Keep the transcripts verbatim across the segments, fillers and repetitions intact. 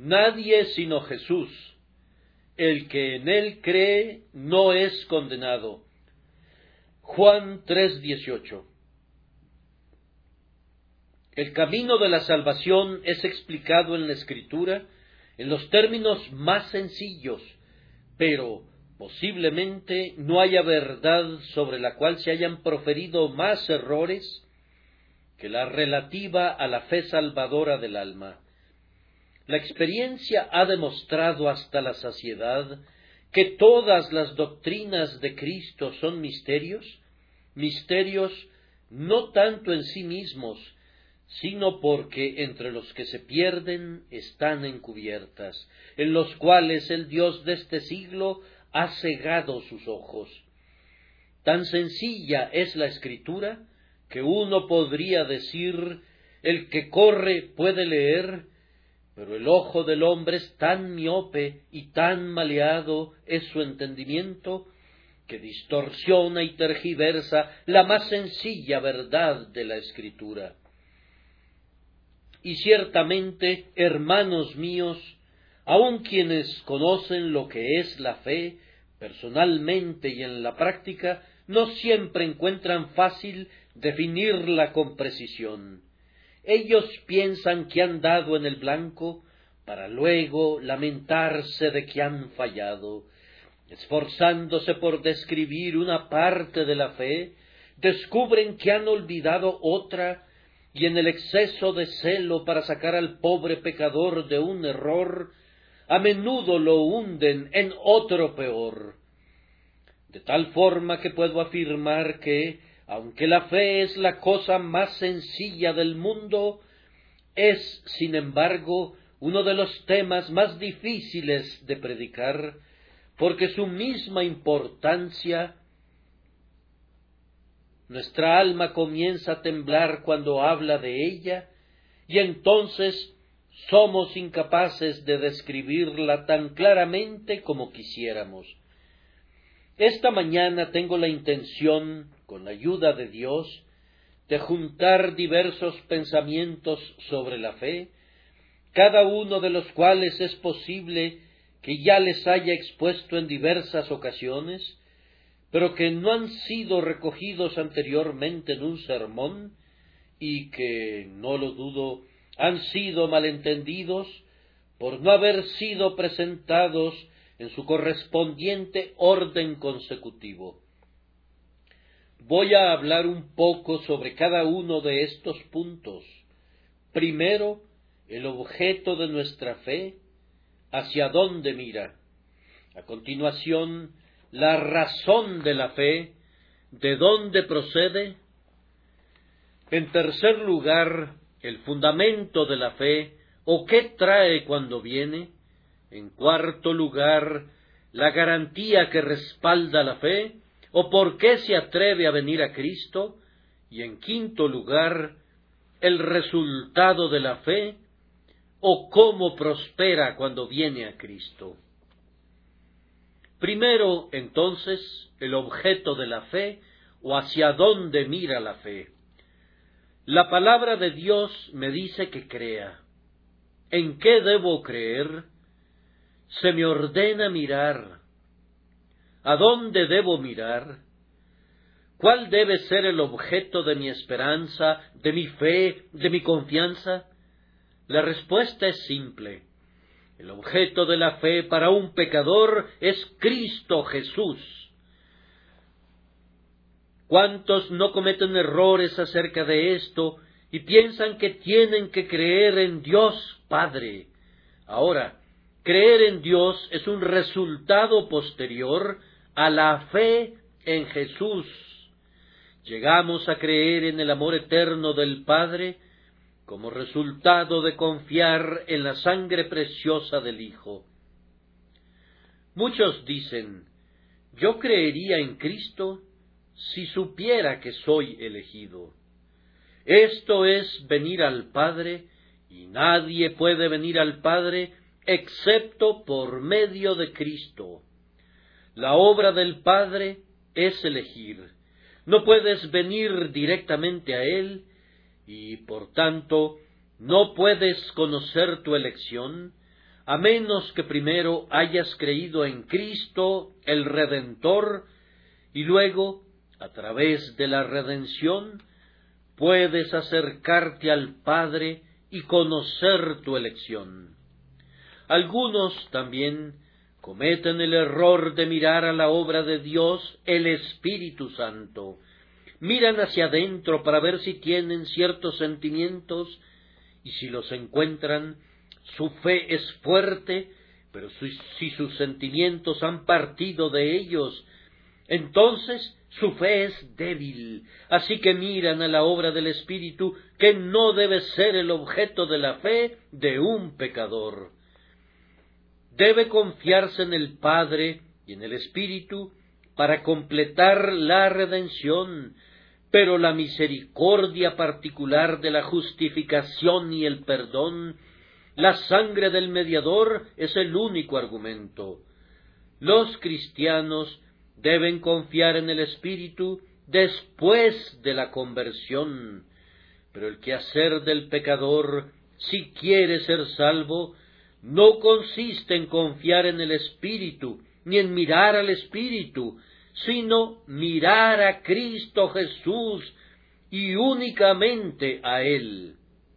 Nadie sino Jesús. El que en él cree no es condenado. Juan tres dieciocho. El camino de la salvación es explicado en la Escritura en los términos más sencillos, pero posiblemente no haya verdad sobre la cual se hayan proferido más errores que la relativa a la fe salvadora del alma. La experiencia ha demostrado hasta la saciedad que todas las doctrinas de Cristo son misterios, misterios no tanto en sí mismos, sino porque entre los que se pierden están encubiertas, en los cuales el Dios de este siglo ha cegado sus ojos. Tan sencilla es la Escritura que uno podría decir: el que corre puede leer, pero el ojo del hombre es tan miope y tan maleado es su entendimiento, que distorsiona y tergiversa la más sencilla verdad de la Escritura. Y ciertamente, hermanos míos, aun quienes conocen lo que es la fe, personalmente y en la práctica, no siempre encuentran fácil definirla con precisión. Ellos piensan que han dado en el blanco, para luego lamentarse de que han fallado. Esforzándose por describir una parte de la fe, descubren que han olvidado otra, y en el exceso de celo para sacar al pobre pecador de un error, a menudo lo hunden en otro peor. De tal forma que puedo afirmar que, aunque la fe es la cosa más sencilla del mundo, es, sin embargo, uno de los temas más difíciles de predicar, porque su misma importancia. Nuestra alma comienza a temblar cuando habla de ella, y entonces somos incapaces de describirla tan claramente como quisiéramos. Esta mañana tengo la intención, con la ayuda de Dios, de juntar diversos pensamientos sobre la fe, cada uno de los cuales es posible que ya les haya expuesto en diversas ocasiones, pero que no han sido recogidos anteriormente en un sermón y que, no lo dudo, han sido malentendidos por no haber sido presentados en su correspondiente orden consecutivo. Voy a hablar un poco sobre cada uno de estos puntos. Primero, el objeto de nuestra fe, hacia dónde mira. A continuación, la razón de la fe, de dónde procede. En tercer lugar, el fundamento de la fe, o qué trae cuando viene. En cuarto lugar, la garantía que respalda la fe, o por qué se atreve a venir a Cristo. Y en quinto lugar, el resultado de la fe, o cómo prospera cuando viene a Cristo. Primero, entonces, el objeto de la fe, o hacia dónde mira la fe. La palabra de Dios me dice que crea. ¿En qué debo creer? Se me ordena mirar. ¿A dónde debo mirar? ¿Cuál debe ser el objeto de mi esperanza, de mi fe, de mi confianza? La respuesta es simple. El objeto de la fe para un pecador es Cristo Jesús. ¿Cuántos no cometen errores acerca de esto y piensan que tienen que creer en Dios Padre? Ahora, creer en Dios es un resultado posterior a la fe en Jesús. Llegamos a creer en el amor eterno del Padre como resultado de confiar en la sangre preciosa del Hijo. Muchos dicen: yo creería en Cristo si supiera que soy elegido. Esto es venir al Padre, y nadie puede venir al Padre excepto por medio de Cristo. La obra del Padre es elegir. No puedes venir directamente a Él, y por tanto no puedes conocer tu elección a menos que primero hayas creído en Cristo, el Redentor, y luego, a través de la redención, puedes acercarte al Padre y conocer tu elección. Algunos también cometen el error de mirar a la obra de Dios, el Espíritu Santo. Miran hacia adentro para ver si tienen ciertos sentimientos, y si los encuentran, su fe es fuerte, pero si, si sus sentimientos han partido de ellos, entonces su fe es débil. Así que miran a la obra del Espíritu, que no debe ser el objeto de la fe de un pecador. Debe confiarse en el Padre y en el Espíritu para completar la redención, pero la misericordia particular de la justificación y el perdón, la sangre del mediador, es el único argumento. Los cristianos deben confiar en el Espíritu después de la conversión, pero el quehacer del pecador, si quiere ser salvo, no consiste en confiar en el Espíritu, ni en mirar al Espíritu, sino mirar a Cristo Jesús y únicamente a Él.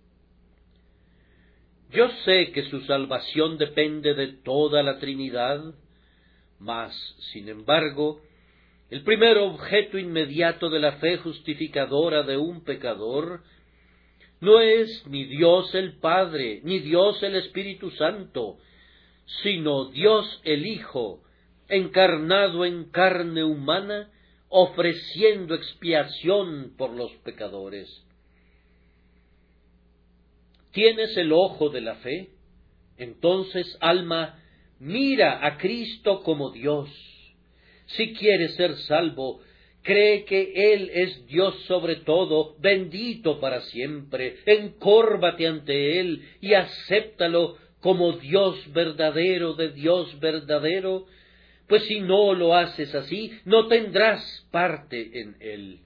Yo sé que su salvación depende de toda la Trinidad, mas, sin embargo, el primer objeto inmediato de la fe justificadora de un pecador no es ni Dios el Padre, ni Dios el Espíritu Santo, sino Dios el Hijo, encarnado en carne humana, ofreciendo expiación por los pecadores. ¿Tienes el ojo de la fe? Entonces, alma, mira a Cristo como Dios. Si quieres ser salvo, cree que Él es Dios sobre todo, bendito para siempre. Encórvate ante Él y acéptalo como Dios verdadero de Dios verdadero, pues si no lo haces así, no tendrás parte en Él.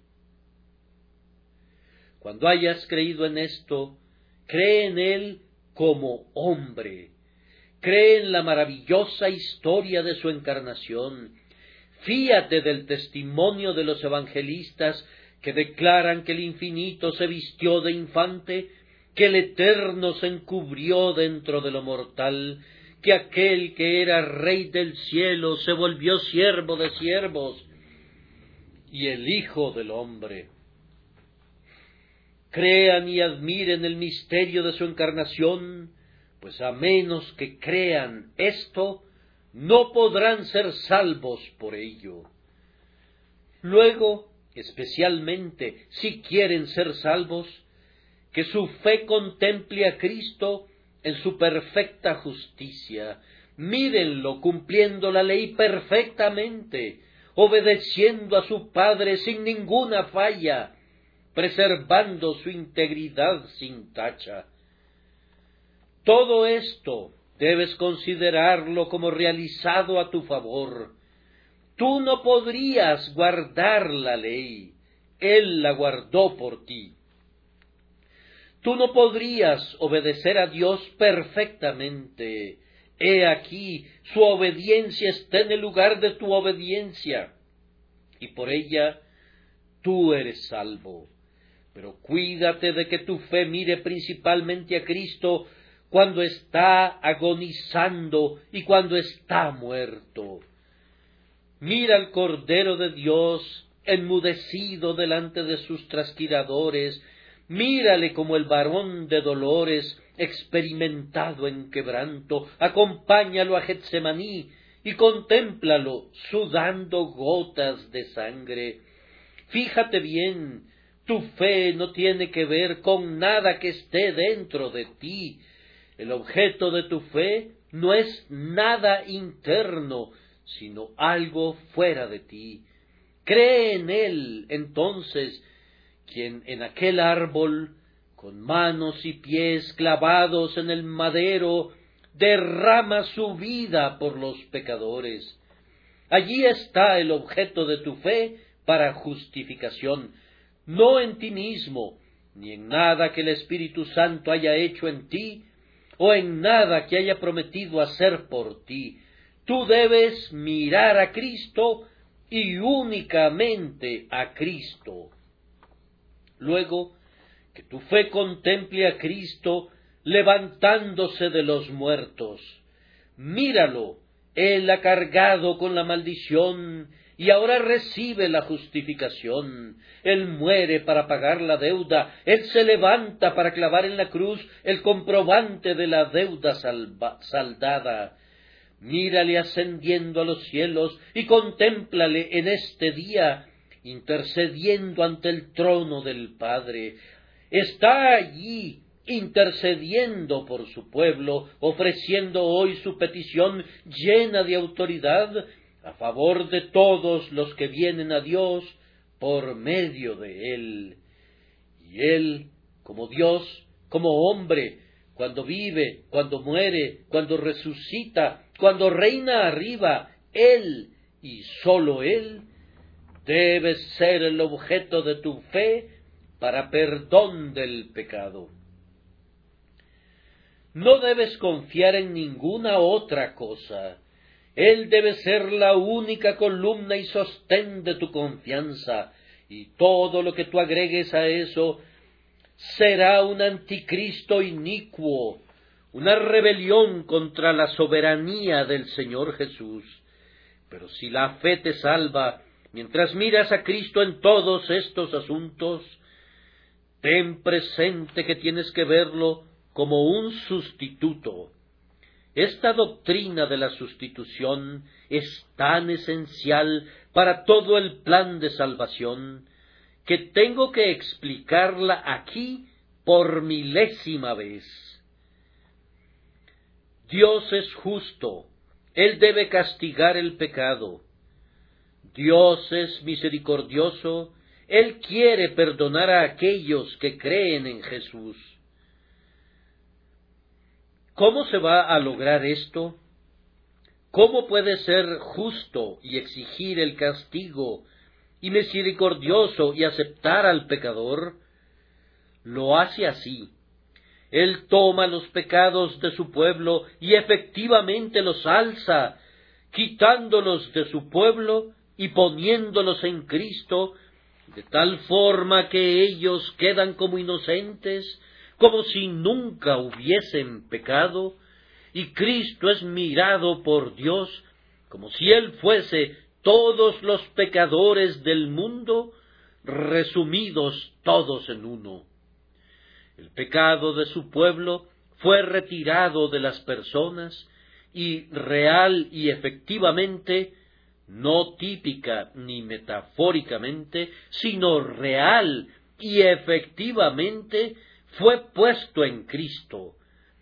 Cuando hayas creído en esto, cree en Él como hombre. Cree en la maravillosa historia de su encarnación. Fíate del testimonio de los evangelistas que declaran que el infinito se vistió de infante, que el eterno se encubrió dentro de lo mortal, que aquel que era rey del cielo se volvió siervo de siervos y el Hijo del hombre. Crean y admiren el misterio de su encarnación, pues a menos que crean esto, no podrán ser salvos por ello. Luego, especialmente, si quieren ser salvos, que su fe contemple a Cristo en su perfecta justicia. Mírenlo cumpliendo la ley perfectamente, obedeciendo a su Padre sin ninguna falla, preservando su integridad sin tacha. Todo esto debes considerarlo como realizado a tu favor. Tú no podrías guardar la ley, Él la guardó por ti. Tú no podrías obedecer a Dios perfectamente. He aquí, su obediencia está en el lugar de tu obediencia, y por ella tú eres salvo. Pero cuídate de que tu fe mire principalmente a Cristo cuando está agonizando y cuando está muerto. Mira al Cordero de Dios enmudecido delante de sus trasquiladores. Mírale como el varón de dolores, experimentado en quebranto. Acompáñalo a Getsemaní y contémplalo sudando gotas de sangre. Fíjate bien, tu fe no tiene que ver con nada que esté dentro de ti. El objeto de tu fe no es nada interno, sino algo fuera de ti. Cree en Él, entonces, quien en aquel árbol, con manos y pies clavados en el madero, derrama su vida por los pecadores. Allí está el objeto de tu fe para justificación, no en ti mismo, ni en nada que el Espíritu Santo haya hecho en ti, o en nada que haya prometido hacer por ti. Tú debes mirar a Cristo y únicamente a Cristo. Luego, que tu fe contemple a Cristo levantándose de los muertos. Míralo, Él ha cargado con la maldición y ahora recibe la justificación. Él muere para pagar la deuda, Él se levanta para clavar en la cruz el comprobante de la deuda salva, saldada. Mírale ascendiendo a los cielos y contémplale en este día, intercediendo ante el trono del Padre. Está allí, intercediendo por su pueblo, ofreciendo hoy su petición llena de autoridad a favor de todos los que vienen a Dios por medio de Él. Y Él, como Dios, como hombre, cuando vive, cuando muere, cuando resucita, cuando reina arriba, Él y sólo Él debe ser el objeto de tu fe para perdón del pecado. No debes confiar en ninguna otra cosa. Él debe ser la única columna y sostén de tu confianza, y todo lo que tú agregues a eso será un anticristo inicuo, una rebelión contra la soberanía del Señor Jesús. Pero si la fe te salva, mientras miras a Cristo en todos estos asuntos, ten presente que tienes que verlo como un sustituto. Esta doctrina de la sustitución es tan esencial para todo el plan de salvación que tengo que explicarla aquí por milésima vez. Dios es justo, Él debe castigar el pecado. Dios es misericordioso, Él quiere perdonar a aquellos que creen en Jesús. ¿Cómo se va a lograr esto? ¿Cómo puede ser justo y exigir el castigo, y misericordioso y aceptar al pecador? Lo hace así. Él toma los pecados de su pueblo y efectivamente los alza, quitándolos de su pueblo y poniéndolos en Cristo, de tal forma que ellos quedan como inocentes, como si nunca hubiesen pecado, y Cristo es mirado por Dios como si Él fuese todos los pecadores del mundo, resumidos todos en uno. El pecado de su pueblo fue retirado de las personas, y real y efectivamente, no típica ni metafóricamente, sino real y efectivamente, fue puesto en Cristo.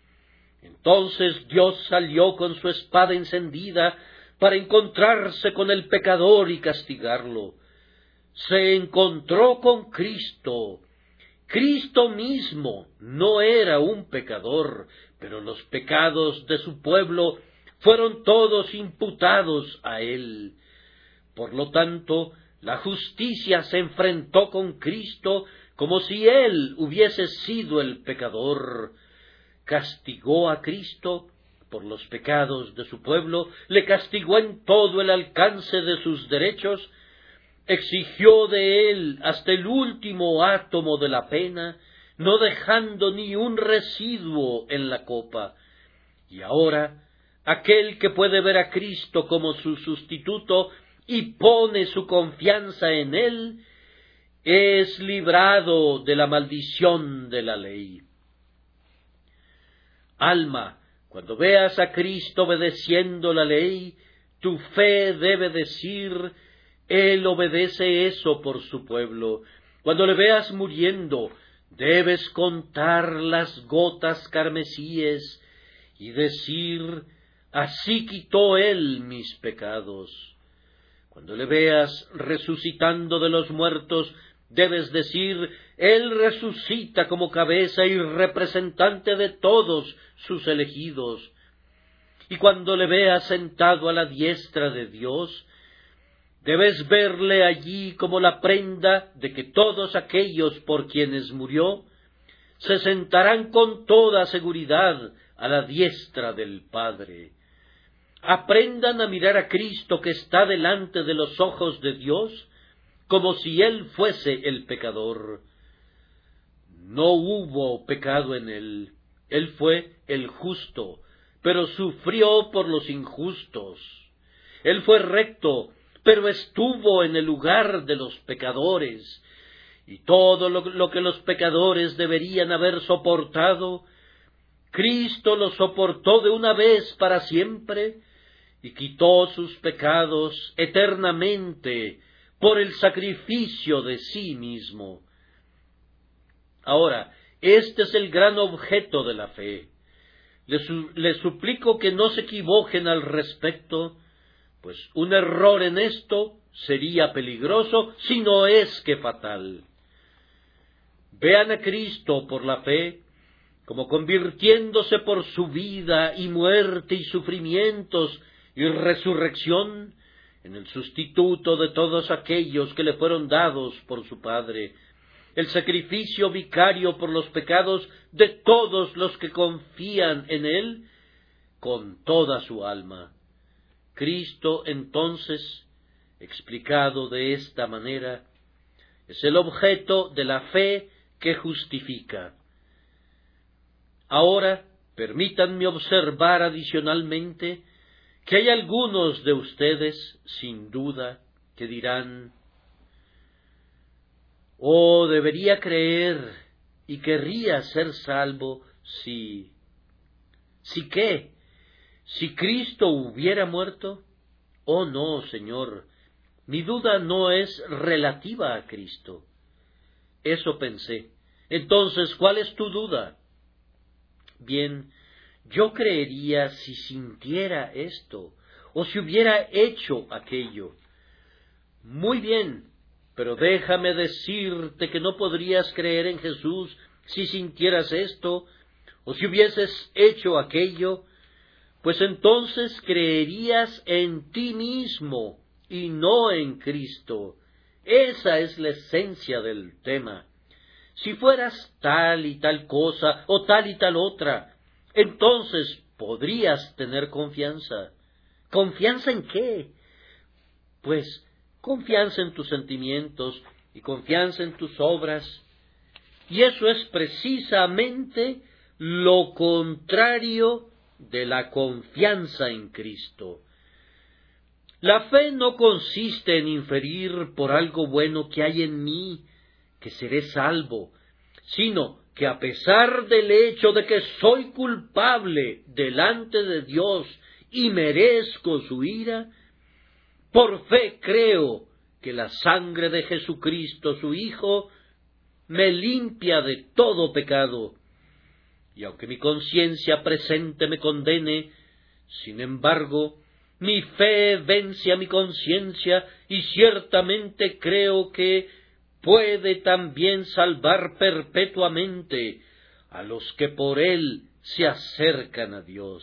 Entonces Dios salió con su espada encendida para encontrarse con el pecador y castigarlo. Se encontró con Cristo. Cristo mismo no era un pecador, pero los pecados de su pueblo fueron todos imputados a él. Por lo tanto, la justicia se enfrentó con Cristo como si él hubiese sido el pecador. Castigó a Cristo por los pecados de su pueblo, le castigó en todo el alcance de sus derechos, exigió de él hasta el último átomo de la pena, no dejando ni un residuo en la copa. Y ahora, aquel que puede ver a Cristo como su sustituto y pone su confianza en él, es librado de la maldición de la ley. Alma, cuando veas a Cristo obedeciendo la ley, tu fe debe decir: Él obedece eso por su pueblo. Cuando le veas muriendo, debes contar las gotas carmesíes y decir: así quitó Él mis pecados. Cuando le veas resucitando de los muertos, debes decir: Él resucita como cabeza y representante de todos sus elegidos. Y cuando le veas sentado a la diestra de Dios, debes verle allí como la prenda de que todos aquellos por quienes murió se sentarán con toda seguridad a la diestra del Padre. Aprendan a mirar a Cristo que está delante de los ojos de Dios, como si Él fuese el pecador. No hubo pecado en Él. Él fue el justo, pero sufrió por los injustos. Él fue recto, pero estuvo en el lugar de los pecadores. Y todo lo, lo que los pecadores deberían haber soportado, Cristo lo soportó de una vez para siempre, y quitó sus pecados eternamente por el sacrificio de sí mismo. Ahora, este es el gran objeto de la fe. Les, su, les suplico que no se equivoquen al respecto, pues un error en esto sería peligroso, si no es que fatal. Vean a Cristo por la fe, como convirtiéndose por su vida y muerte y sufrimientos y resurrección en el sustituto de todos aquellos que le fueron dados por su Padre, el sacrificio vicario por los pecados de todos los que confían en Él con toda su alma. Cristo, entonces, explicado de esta manera, es el objeto de la fe que justifica. Ahora, permítanme observar adicionalmente que hay algunos de ustedes, sin duda, que dirán: «Oh, debería creer y querría ser salvo si... ¿Si qué? ¿Si Cristo hubiera muerto? Oh, no, Señor, mi duda no es relativa a Cristo». Eso pensé. Entonces, ¿cuál es tu duda? Bien, yo creería si sintiera esto, o si hubiera hecho aquello. Muy bien, pero déjame decirte que no podrías creer en Jesús si sintieras esto, o si hubieses hecho aquello, pues entonces creerías en ti mismo y no en Cristo. Esa es la esencia del tema. Si fueras tal y tal cosa, o tal y tal otra, entonces podrías tener confianza. ¿Confianza en qué? Pues confianza en tus sentimientos y confianza en tus obras. Y eso es precisamente lo contrario de la confianza en Cristo. La fe no consiste en inferir por algo bueno que hay en mí que seré salvo, sino que a pesar del hecho de que soy culpable delante de Dios y merezco su ira, por fe creo que la sangre de Jesucristo, su Hijo, me limpia de todo pecado. Y aunque mi conciencia presente me condene, sin embargo, mi fe vence a mi conciencia y ciertamente creo que puede también salvar perpetuamente a los que por él se acercan a Dios.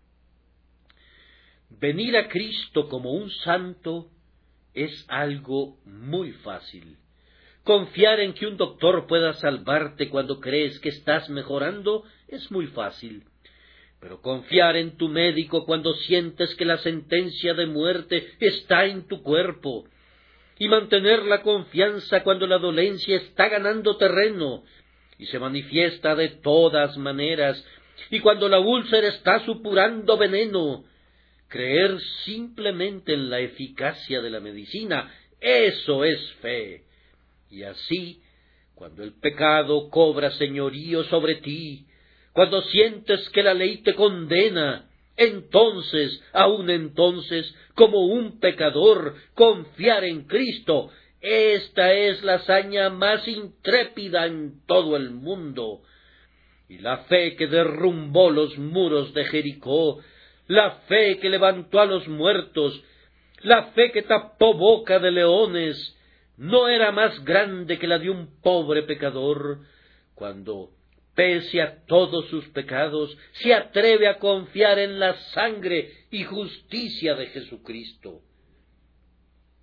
Venir a Cristo como un santo es algo muy fácil. Confiar en que un doctor pueda salvarte cuando crees que estás mejorando es muy fácil. Pero confiar en tu médico cuando sientes que la sentencia de muerte está en tu cuerpo, y mantener la confianza cuando la dolencia está ganando terreno y se manifiesta de todas maneras, y cuando la úlcera está supurando veneno, creer simplemente en la eficacia de la medicina, eso es fe. Y así, cuando el pecado cobra señorío sobre ti, cuando sientes que la ley te condena, entonces, aun entonces, como un pecador, confiar en Cristo, esta es la hazaña más intrépida en todo el mundo. Y la fe que derrumbó los muros de Jericó, la fe que levantó a los muertos, la fe que tapó boca de leones, no era más grande que la de un pobre pecador, cuando, pese a todos sus pecados, se atreve a confiar en la sangre y justicia de Jesucristo.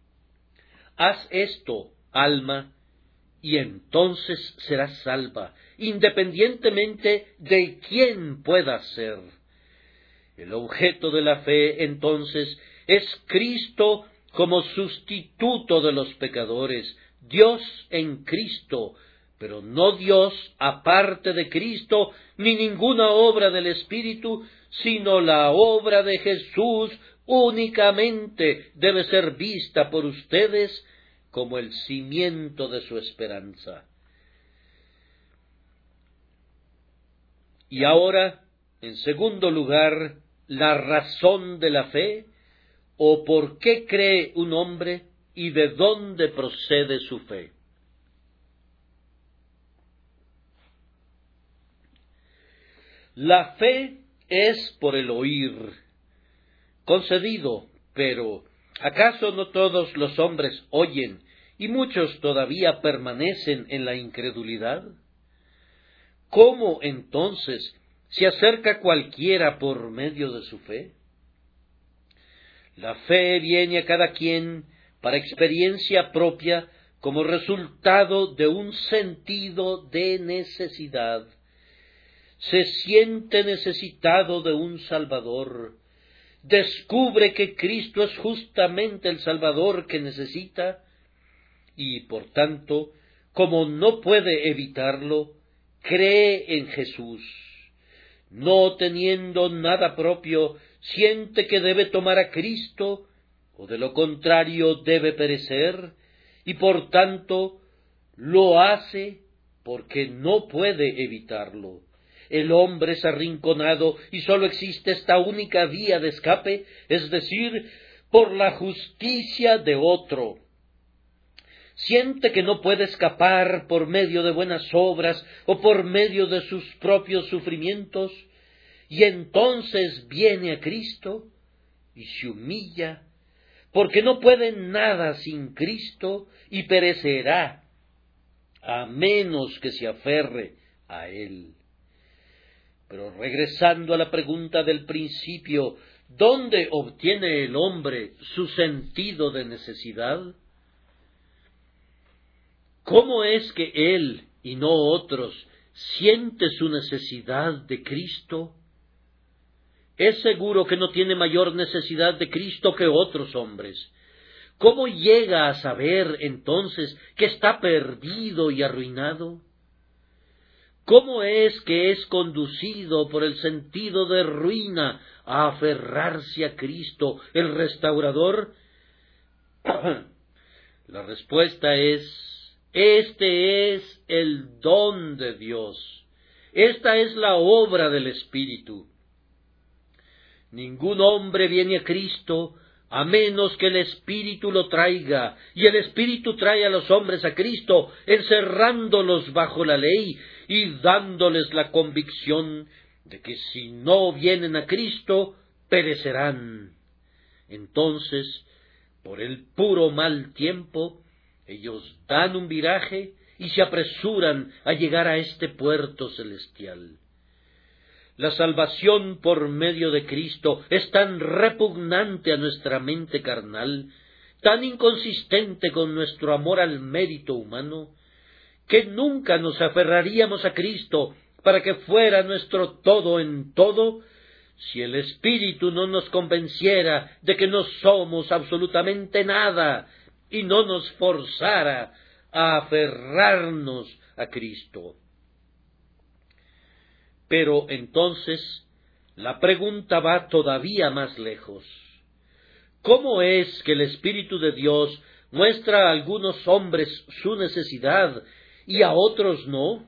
Haz esto, alma, y entonces serás salva, independientemente de quién pueda ser. El objeto de la fe, entonces, es Cristo como sustituto de los pecadores, Dios en Cristo, pero no Dios aparte de Cristo, ni ninguna obra del Espíritu, sino la obra de Jesús únicamente debe ser vista por ustedes como el cimiento de su esperanza. Y ahora, en segundo lugar, la razón de la fe, o por qué cree un hombre y de dónde procede su fe. La fe es por el oír, concedido, pero ¿acaso no todos los hombres oyen y muchos todavía permanecen en la incredulidad? ¿Cómo entonces se acerca cualquiera por medio de su fe? La fe viene a cada quien para experiencia propia como resultado de un sentido de necesidad. Se siente necesitado de un Salvador, descubre que Cristo es justamente el Salvador que necesita, y por tanto, como no puede evitarlo, cree en Jesús. No teniendo nada propio, siente que debe tomar a Cristo, o de lo contrario debe perecer, y por tanto lo hace porque no puede evitarlo. El hombre es arrinconado y sólo existe esta única vía de escape, es decir, por la justicia de otro. Siente que no puede escapar por medio de buenas obras o por medio de sus propios sufrimientos, y entonces viene a Cristo y se humilla, porque no puede nada sin Cristo y perecerá, a menos que se aferre a Él. Pero regresando a la pregunta del principio, ¿dónde obtiene el hombre su sentido de necesidad? ¿Cómo es que él, y no otros, siente su necesidad de Cristo? Es seguro que no tiene mayor necesidad de Cristo que otros hombres. ¿Cómo llega a saber, entonces, que está perdido y arruinado? ¿Cómo es que es conducido por el sentido de ruina a aferrarse a Cristo, el restaurador? La respuesta es: este es el don de Dios. Esta es la obra del Espíritu. Ningún hombre viene a Cristo a menos que el Espíritu lo traiga, y el Espíritu trae a los hombres a Cristo, encerrándolos bajo la ley y dándoles la convicción de que si no vienen a Cristo, perecerán. Entonces, por el puro mal tiempo, ellos dan un viraje y se apresuran a llegar a este puerto celestial. La salvación por medio de Cristo es tan repugnante a nuestra mente carnal, tan inconsistente con nuestro amor al mérito humano, que nunca nos aferraríamos a Cristo para que fuera nuestro todo en todo, si el Espíritu no nos convenciera de que no somos absolutamente nada y no nos forzara a aferrarnos a Cristo. Pero entonces la pregunta va todavía más lejos. ¿Cómo es que el Espíritu de Dios muestra a algunos hombres su necesidad y a otros no?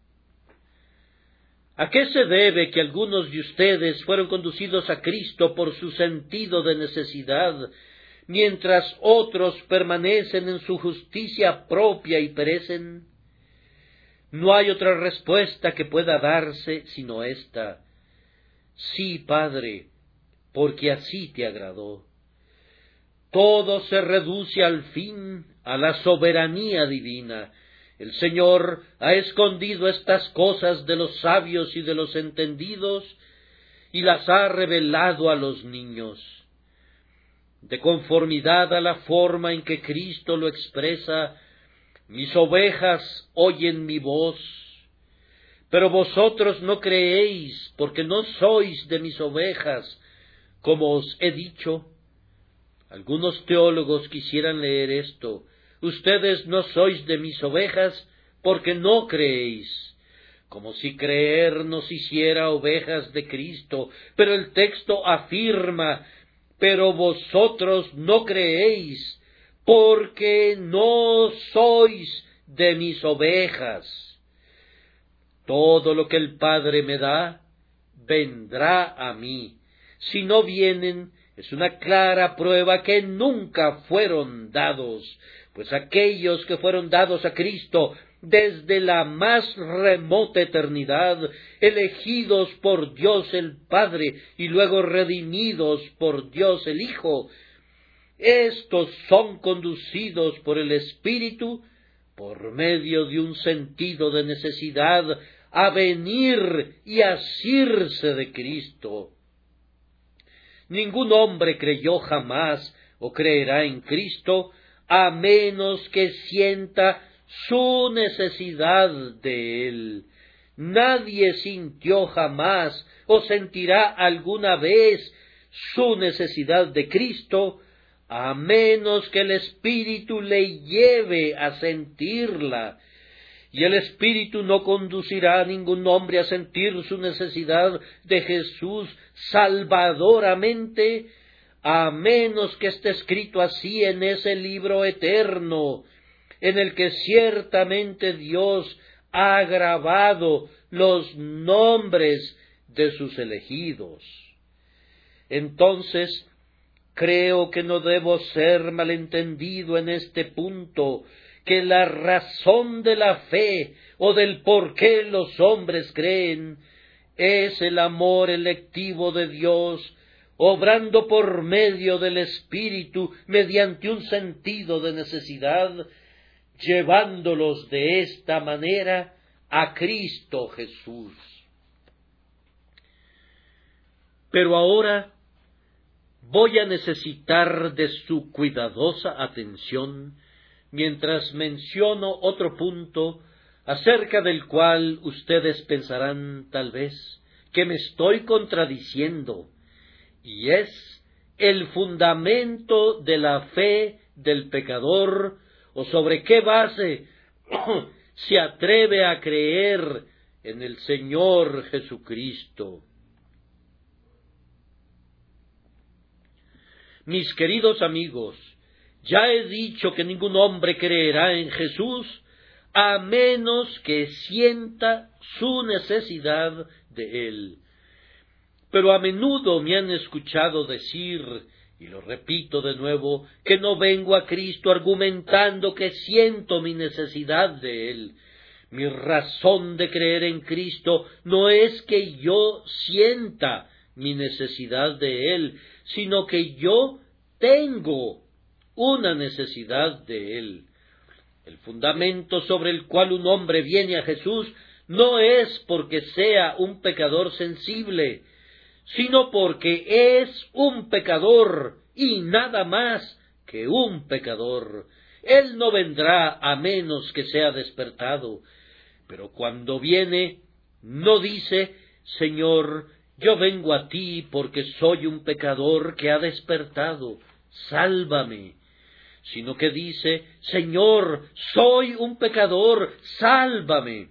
¿A qué se debe que algunos de ustedes fueron conducidos a Cristo por su sentido de necesidad, mientras otros permanecen en su justicia propia y perecen? No hay otra respuesta que pueda darse sino esta: sí, Padre, porque así te agradó. Todo se reduce al fin a la soberanía divina. El Señor ha escondido estas cosas de los sabios y de los entendidos y las ha revelado a los niños. De conformidad a la forma en que Cristo lo expresa, mis ovejas oyen mi voz, Pero vosotros no creéis, porque no sois de mis ovejas, como os he dicho. Algunos teólogos quisieran leer esto: ustedes no sois de mis ovejas, porque no creéis. Como si creer nos hiciera ovejas de Cristo, pero el texto afirma: pero vosotros no creéis, porque no sois de mis ovejas. Todo lo que el Padre me da, vendrá a mí. Si no vienen, es una clara prueba que nunca fueron dados, pues aquellos que fueron dados a Cristo desde la más remota eternidad, elegidos por Dios el Padre y luego redimidos por Dios el Hijo, estos son conducidos por el Espíritu, por medio de un sentido de necesidad, a venir y asirse de Cristo. Ningún hombre creyó jamás o creerá en Cristo a menos que sienta su necesidad de Él. Nadie sintió jamás o sentirá alguna vez su necesidad de Cristo a menos que el Espíritu le lleve a sentirla. Y el Espíritu no conducirá a ningún hombre a sentir su necesidad de Jesús salvadoramente, a menos que esté escrito así en ese libro eterno, en el que ciertamente Dios ha grabado los nombres de sus elegidos. Entonces, creo que no debo ser malentendido en este punto, que la razón de la fe o del por qué los hombres creen es el amor electivo de Dios, obrando por medio del Espíritu mediante un sentido de necesidad, llevándolos de esta manera a Cristo Jesús. Pero ahora voy a necesitar de su cuidadosa atención mientras menciono otro punto acerca del cual ustedes pensarán tal vez que me estoy contradiciendo, y es el fundamento de la fe del pecador, o sobre qué base se atreve a creer en el Señor Jesucristo. Mis queridos amigos, ya he dicho que ningún hombre creerá en Jesús a menos que sienta su necesidad de Él. Pero a menudo me han escuchado decir, y lo repito de nuevo, que no vengo a Cristo argumentando que siento mi necesidad de Él. Mi razón de creer en Cristo no es que yo sienta mi necesidad de Él, sino que yo tengo una necesidad de Él. El fundamento sobre el cual un hombre viene a Jesús no es porque sea un pecador sensible, sino porque es un pecador y nada más que un pecador. Él no vendrá a menos que sea despertado, pero cuando viene, no dice: Señor, yo vengo a ti porque soy un pecador que ha despertado, sálvame. Sino que dice: Señor, soy un pecador, sálvame.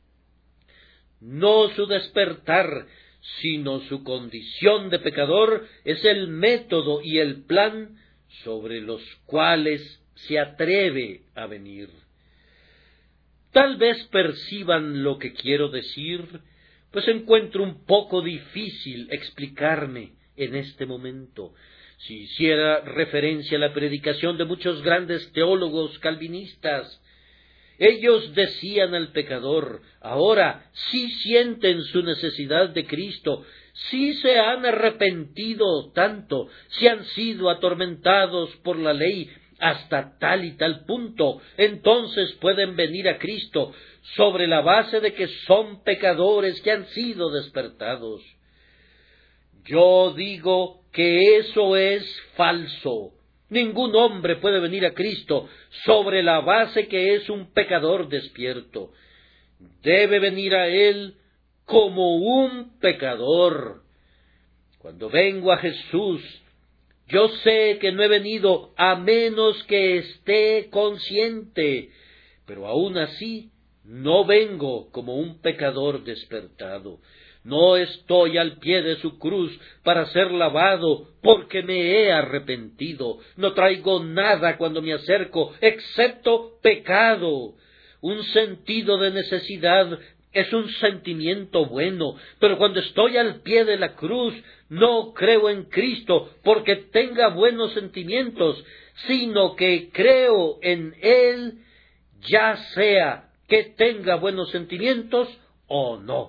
No su despertar, sino su condición de pecador es el método y el plan sobre los cuales se atreve a venir. Tal vez perciban lo que quiero decir, pues encuentro un poco difícil explicarme en este momento. Si hiciera referencia a la predicación de muchos grandes teólogos calvinistas, ellos decían al pecador: ahora sí sienten su necesidad de Cristo, sí se han arrepentido tanto, sí han sido atormentados por la ley hasta tal y tal punto, entonces pueden venir a Cristo sobre la base de que son pecadores que han sido despertados. Yo digo que eso es falso. Ningún hombre puede venir a Cristo sobre la base que es un pecador despierto. debe venir a Él como un pecador. Cuando vengo a Jesús, yo sé que no he venido a menos que esté consciente, pero aún así no vengo como un pecador despertado. No estoy al pie de su cruz para ser lavado, porque me he arrepentido. No traigo nada cuando me acerco, excepto pecado. Un sentido de necesidad es un sentimiento bueno, pero cuando estoy al pie de la cruz, no creo en Cristo porque tenga buenos sentimientos, sino que creo en Él, ya sea que tenga buenos sentimientos o no.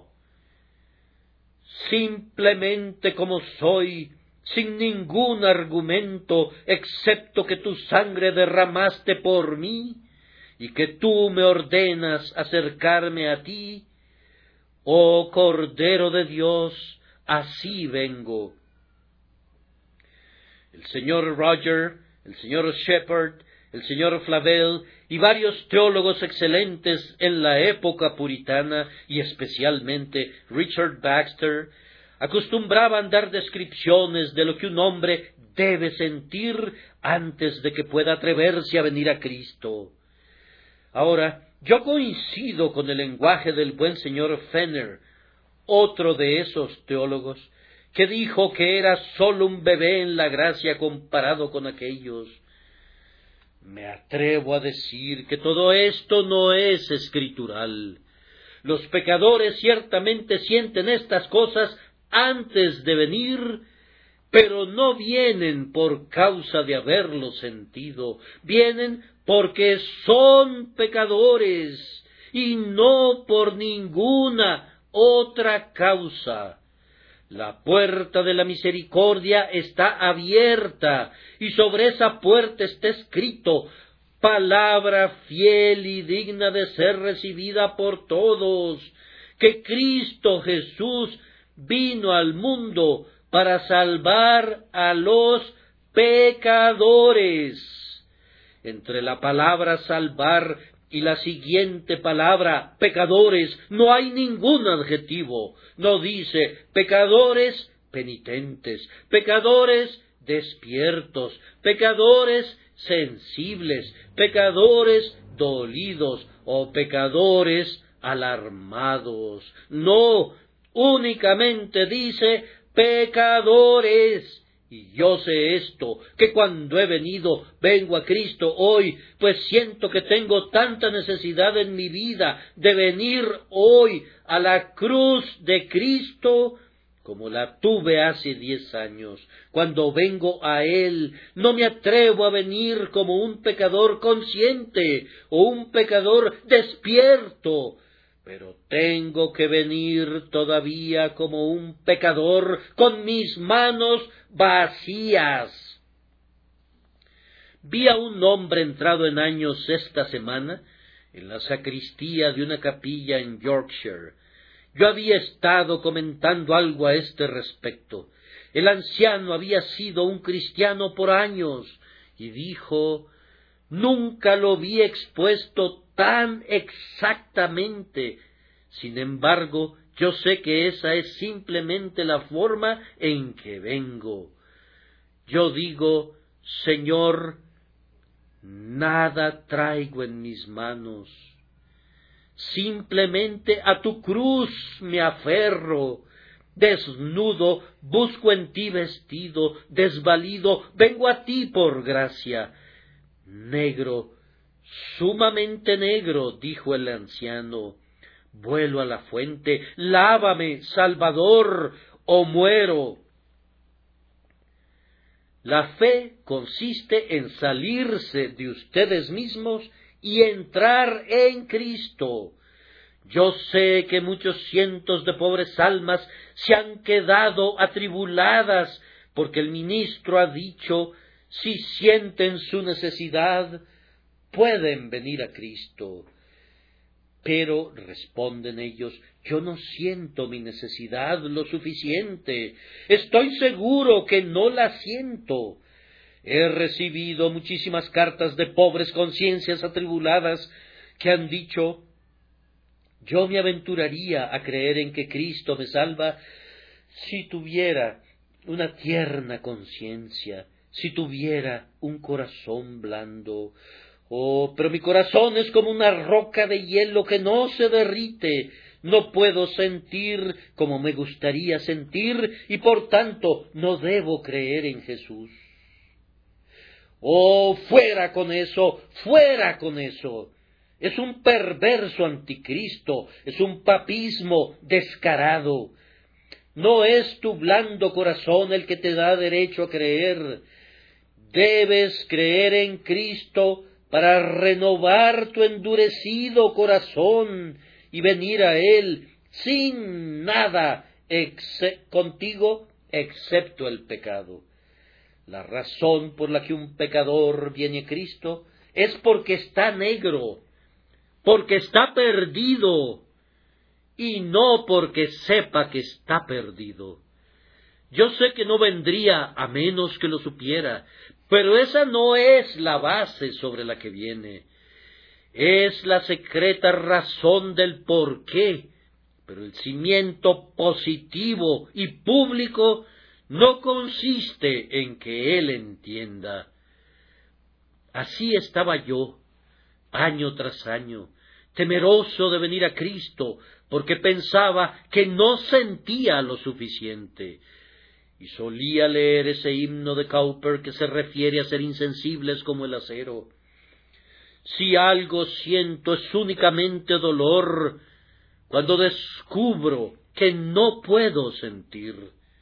Simplemente como soy, sin ningún argumento, excepto que tu sangre derramaste por mí, y que tú me ordenas acercarme a ti, oh Cordero de Dios, así vengo. El señor Roger, el señor Shepherd, el señor Flavel y varios teólogos excelentes en la época puritana, y especialmente Richard Baxter, acostumbraban dar descripciones de lo que un hombre debe sentir antes de que pueda atreverse a venir a Cristo. Ahora, yo coincido con el lenguaje del buen señor Fenner, otro de esos teólogos, que dijo que era sólo un bebé en la gracia comparado con aquellos. Me atrevo a decir que todo esto no es escritural. Los pecadores ciertamente sienten estas cosas antes de venir, pero no vienen por causa de haberlo sentido, vienen porque son pecadores y no por ninguna otra causa. La puerta de la misericordia está abierta, y sobre esa puerta está escrito: palabra fiel y digna de ser recibida por todos, que Cristo Jesús vino al mundo para salvar a los pecadores. Entre la palabra salvar y la siguiente palabra, pecadores, no hay ningún adjetivo. No dice pecadores penitentes, pecadores despiertos, pecadores sensibles, pecadores dolidos o pecadores alarmados. No, únicamente dice pecadores. Y yo sé esto, que cuando he venido, vengo a Cristo hoy, pues siento que tengo tanta necesidad en mi vida de venir hoy a la cruz de Cristo, como la tuve hace diez años. Cuando vengo a Él, no me atrevo a venir como un pecador consciente o un pecador despierto, pero tengo que venir todavía como un pecador con mis manos vacías. Vi a un hombre entrado en años esta semana en la sacristía de una capilla en Yorkshire. Yo había estado comentando algo a este respecto. El anciano había sido un cristiano por años y dijo: nunca lo vi expuesto tan exactamente. Sin embargo, yo sé que esa es simplemente la forma en que vengo. Yo digo: Señor, nada traigo en mis manos. Simplemente a tu cruz me aferro. Desnudo, busco en ti vestido, desvalido, vengo a ti por gracia. Negro, sumamente negro, dijo el anciano. Vuelo a la fuente, lávame, Salvador, o muero. La fe consiste en salirse de ustedes mismos y entrar en Cristo. Yo sé que muchos cientos de pobres almas se han quedado atribuladas porque el ministro ha dicho: si sienten su necesidad, pueden venir a Cristo. Pero, responden ellos, yo no siento mi necesidad lo suficiente. Estoy seguro que no la siento. He recibido muchísimas cartas de pobres conciencias atribuladas que han dicho: Yo me aventuraría a creer en que Cristo me salva si tuviera una tierna conciencia, si tuviera un corazón blando. Oh, pero mi corazón es como una roca de hielo que no se derrite. No puedo sentir como me gustaría sentir y por tanto no debo creer en Jesús. Oh, fuera con eso, fuera con eso. Es un perverso anticristo, es un papismo descarado. No es tu blando corazón el que te da derecho a creer. Debes creer en Cristo para renovar tu endurecido corazón y venir a Él sin nada ex- contigo excepto el pecado. La razón por la que un pecador viene a Cristo es porque está negro, porque está perdido, y no porque sepa que está perdido. Yo sé que no vendría a menos que lo supiera, pero esa no es la base sobre la que viene. Es la secreta razón del por qué, pero el cimiento positivo y público no consiste en que él entienda. Así estaba yo, año tras año, temeroso de venir a Cristo, porque pensaba que no sentía lo suficiente. Y solía leer ese himno de Cowper que se refiere a ser insensibles como el acero. Si algo siento es únicamente dolor, cuando descubro que no puedo sentir.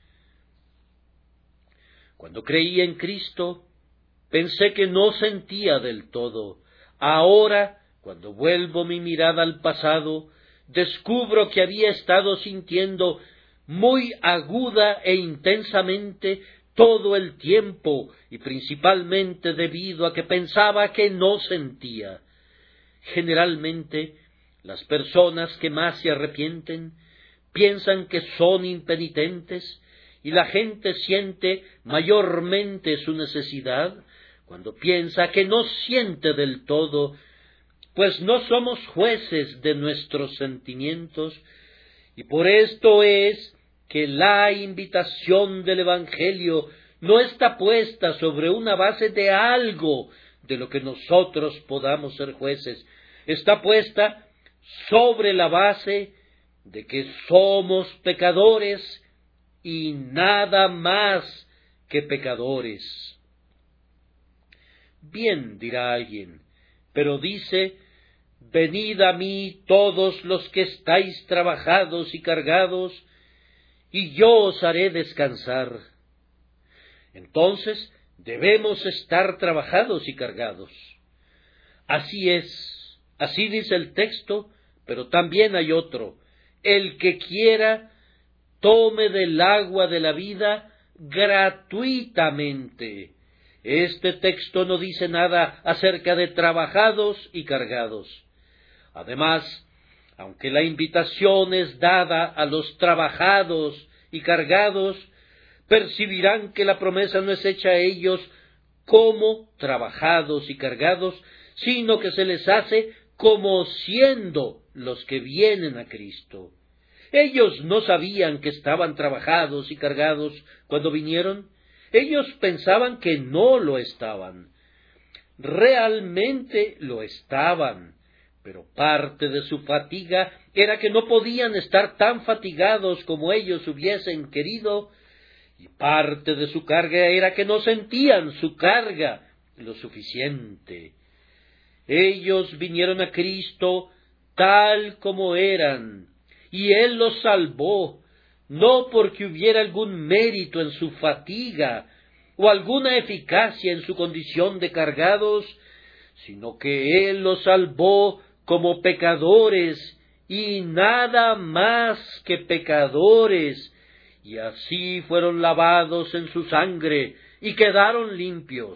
Cuando creí en Cristo, pensé que no sentía del todo. Ahora, cuando vuelvo mi mirada al pasado, descubro que había estado sintiendo muy aguda e intensamente todo el tiempo, y principalmente debido a que pensaba que no sentía. Generalmente, las personas que más se arrepienten piensan que son impenitentes, y la gente siente mayormente su necesidad cuando piensa que no siente del todo, pues no somos jueces de nuestros sentimientos, y por esto es que la invitación del Evangelio no está puesta sobre una base de algo de lo que nosotros podamos ser jueces, está puesta sobre la base de que somos pecadores y nada más que pecadores. Bien, dirá alguien, pero dice: venid a mí todos los que estáis trabajados y cargados, y yo os haré descansar. Entonces debemos estar trabajados y cargados. Así es, así dice el texto, pero también hay otro: el que quiera, tome del agua de la vida gratuitamente. Este texto no dice nada acerca de trabajados y cargados. Además, aunque la invitación es dada a los trabajados y cargados, percibirán que la promesa no es hecha a ellos como trabajados y cargados, sino que se les hace como siendo los que vienen a Cristo. Ellos no sabían que estaban trabajados y cargados cuando vinieron. Ellos pensaban que no lo estaban. Realmente lo estaban, pero parte de su fatiga era que no podían estar tan fatigados como ellos hubiesen querido, y parte de su carga era que no sentían su carga lo suficiente. Ellos vinieron a Cristo tal como eran, y Él los salvó, no porque hubiera algún mérito en su fatiga o alguna eficacia en su condición de cargados, sino que Él los salvó como pecadores y nada más que pecadores, y así fueron lavados en su sangre y quedaron limpios.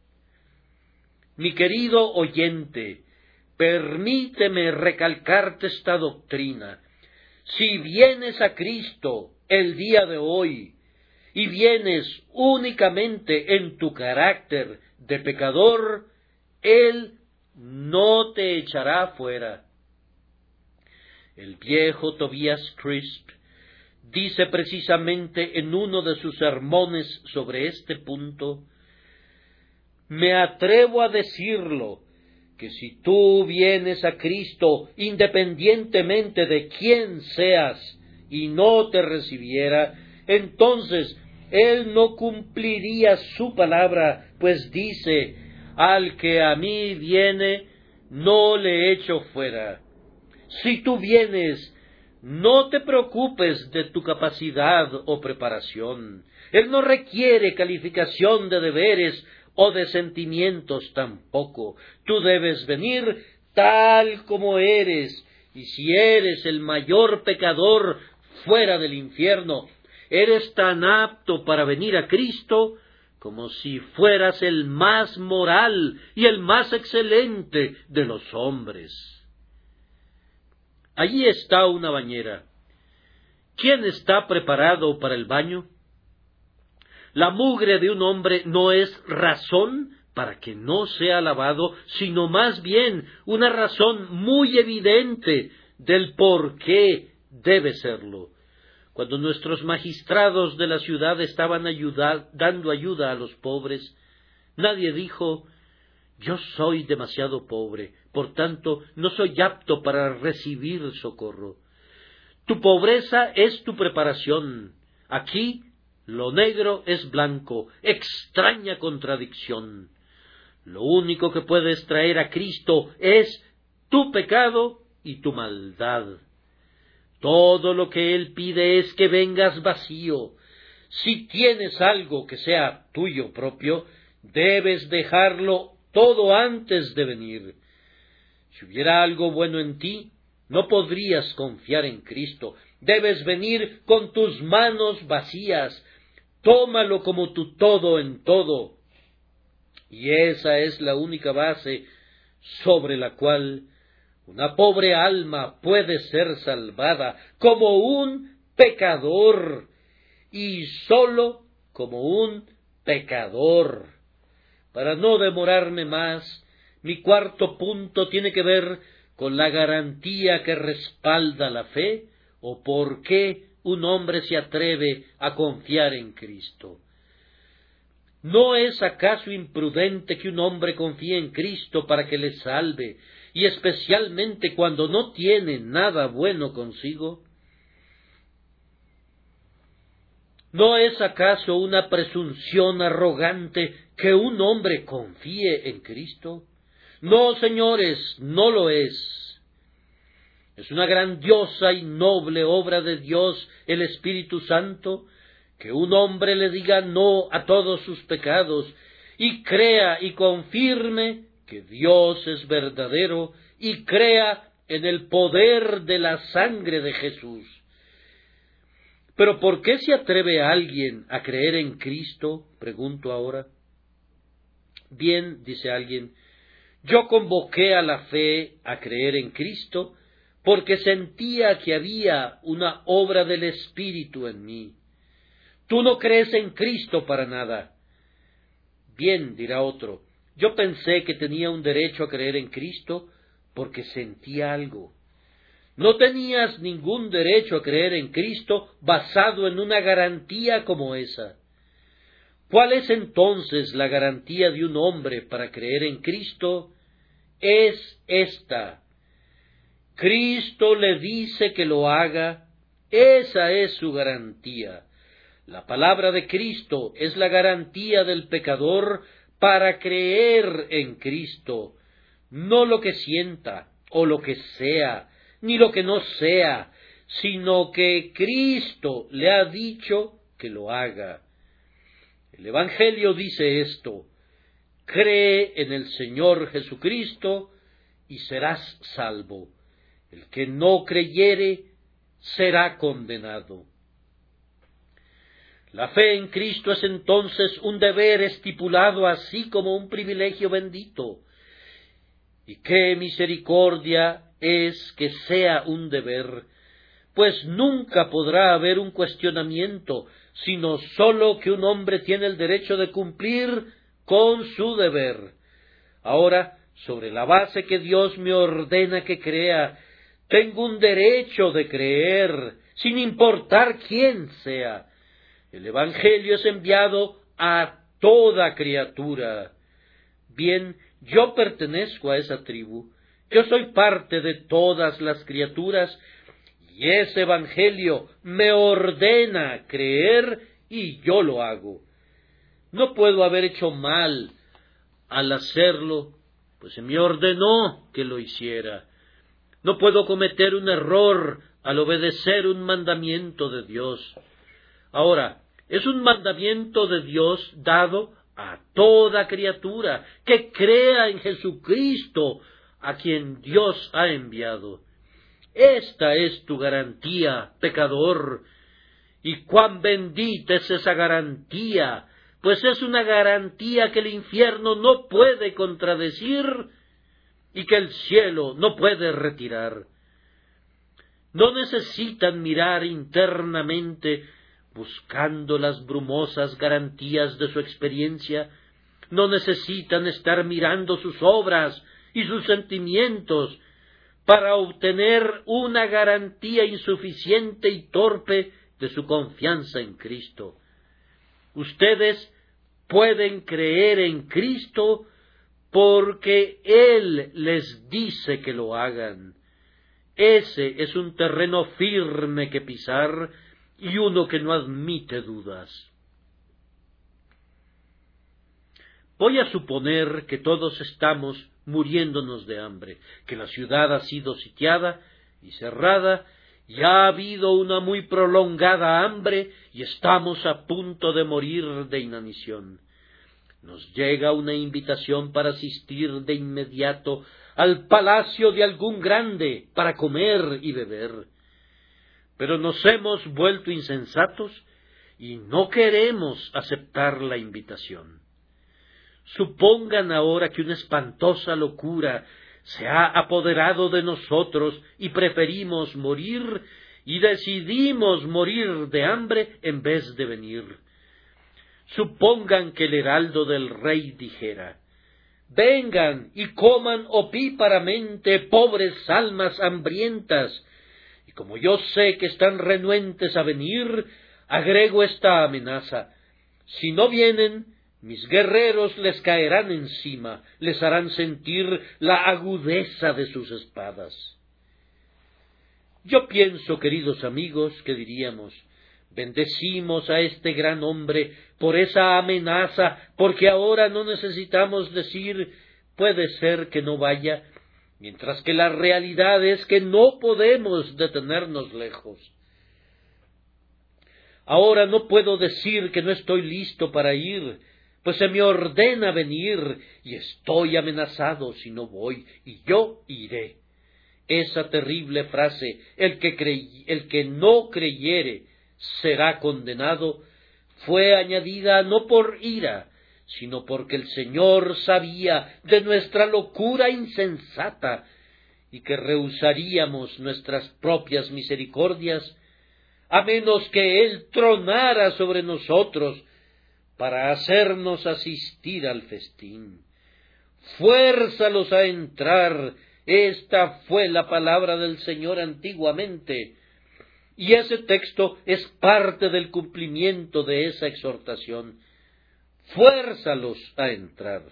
Mi querido oyente, permíteme recalcarte esta doctrina. Si vienes a Cristo el día de hoy, y vienes únicamente en tu carácter de pecador, Él no te echará fuera. El viejo Tobias Crisp dice precisamente en uno de sus sermones sobre este punto: me atrevo a decirlo, que si tú vienes a Cristo independientemente de quién seas y no te recibiera, entonces Él no cumpliría su palabra, pues dice: al que a mí viene, no le echo fuera. Si tú vienes, no te preocupes de tu capacidad o preparación. Él no requiere calificación de deberes o de sentimientos tampoco. Tú debes venir tal como eres, y si eres el mayor pecador fuera del infierno, eres tan apto para venir a Cristo como si fueras el más moral y el más excelente de los hombres. Allí está una bañera. ¿Quién está preparado para el baño? La mugre de un hombre no es razón para que no sea lavado, sino más bien una razón muy evidente del por qué debe serlo. Cuando nuestros magistrados de la ciudad estaban ayuda, dando ayuda a los pobres, nadie dijo: yo soy demasiado pobre, por tanto no soy apto para recibir socorro. Tu pobreza es tu preparación. Aquí lo negro es blanco, extraña contradicción. Lo único que puedes traer a Cristo es tu pecado y tu maldad. Todo lo que Él pide es que vengas vacío. Si tienes algo que sea tuyo propio, debes dejarlo todo antes de venir. Si hubiera algo bueno en ti, no podrías confiar en Cristo. Debes venir con tus manos vacías. Tómalo como tu todo en todo. Y esa es la única base sobre la cual una pobre alma puede ser salvada, como un pecador, y sólo como un pecador. Para no demorarme más, mi cuarto punto tiene que ver con la garantía que respalda la fe, o por qué un hombre se atreve a confiar en Cristo. ¿No es acaso imprudente que un hombre confíe en Cristo para que le salve, y especialmente cuando no tiene nada bueno consigo? ¿No es acaso una presunción arrogante que un hombre confíe en Cristo? No, señores, no lo es. Es una grandiosa y noble obra de Dios, el Espíritu Santo, que un hombre le diga no a todos sus pecados y crea y confirme que Dios es verdadero y crea en el poder de la sangre de Jesús. Pero ¿por qué se atreve alguien a creer en Cristo? Pregunto ahora. Bien, dice alguien, yo convoqué a la fe a creer en Cristo porque sentía que había una obra del Espíritu en mí. Tú no crees en Cristo para nada. Bien, dirá otro, yo pensé que tenía un derecho a creer en Cristo porque sentía algo. No tenías ningún derecho a creer en Cristo basado en una garantía como esa. ¿Cuál es entonces la garantía de un hombre para creer en Cristo? Es esta: Cristo le dice que lo haga. Esa es su garantía. La palabra de Cristo es la garantía del pecador para creer en Cristo, no lo que sienta o lo que sea, ni lo que no sea, sino que Cristo le ha dicho que lo haga. El Evangelio dice esto: cree en el Señor Jesucristo y serás salvo. El que no creyere será condenado. La fe en Cristo es entonces un deber estipulado así como un privilegio bendito. Y qué misericordia es que sea un deber, pues nunca podrá haber un cuestionamiento, sino sólo que un hombre tiene el derecho de cumplir con su deber. Ahora, sobre la base que Dios me ordena que crea, Tengo un derecho de creer, sin importar quién sea. El Evangelio es enviado a toda criatura. Bien, yo pertenezco a esa tribu. Yo soy parte de todas las criaturas, y ese Evangelio me ordena creer, y yo lo hago. No puedo haber hecho mal al hacerlo, pues se me ordenó que lo hiciera. No puedo cometer un error al obedecer un mandamiento de Dios. Ahora, es un mandamiento de Dios dado a toda criatura que crea en Jesucristo, a quien Dios ha enviado. Esta es tu garantía, pecador, y cuán bendita es esa garantía, pues es una garantía que el infierno no puede contradecir y que el cielo no puede retirar. No necesitan mirar internamente buscando las brumosas garantías de su experiencia, no necesitan estar mirando sus obras y sus sentimientos para obtener una garantía insuficiente y torpe de su confianza en Cristo. Ustedes pueden creer en Cristo porque Él les dice que lo hagan. Ese es un terreno firme que pisar y uno que no admite dudas. Voy a suponer que todos estamos muriéndonos de hambre, que la ciudad ha sido sitiada y cerrada, y ha habido una muy prolongada hambre, y estamos a punto de morir de inanición. Nos llega una invitación para asistir de inmediato al palacio de algún grande para comer y beber. Pero nos hemos vuelto insensatos y no queremos aceptar la invitación. Supongan ahora que una espantosa locura se ha apoderado de nosotros y preferimos morir y decidimos morir de hambre en vez de venir. Supongan que el heraldo del rey dijera: vengan y coman opíparamente, pobres almas hambrientas, y como yo sé que están renuentes a venir, agrego esta amenaza: si no vienen, mis guerreros les caerán encima, les harán sentir la agudeza de sus espadas. Yo pienso, queridos amigos, que diríamos: bendecimos a este gran hombre por esa amenaza, porque ahora no necesitamos decir puede ser que no vaya, mientras que la realidad es que no podemos detenernos lejos. Ahora no puedo decir que no estoy listo para ir, pues se me ordena venir y estoy amenazado si no voy, y yo iré. Esa terrible frase, el que, crey, el que no creyere será condenado, fue añadida no por ira, sino porque el Señor sabía de nuestra locura insensata y que rehusaríamos nuestras propias misericordias, a menos que Él tronara sobre nosotros para hacernos asistir al festín. Fuérzalos a entrar. Esta fue la palabra del Señor antiguamente, y ese texto es parte del cumplimiento de esa exhortación. Fuérzalos a entrar.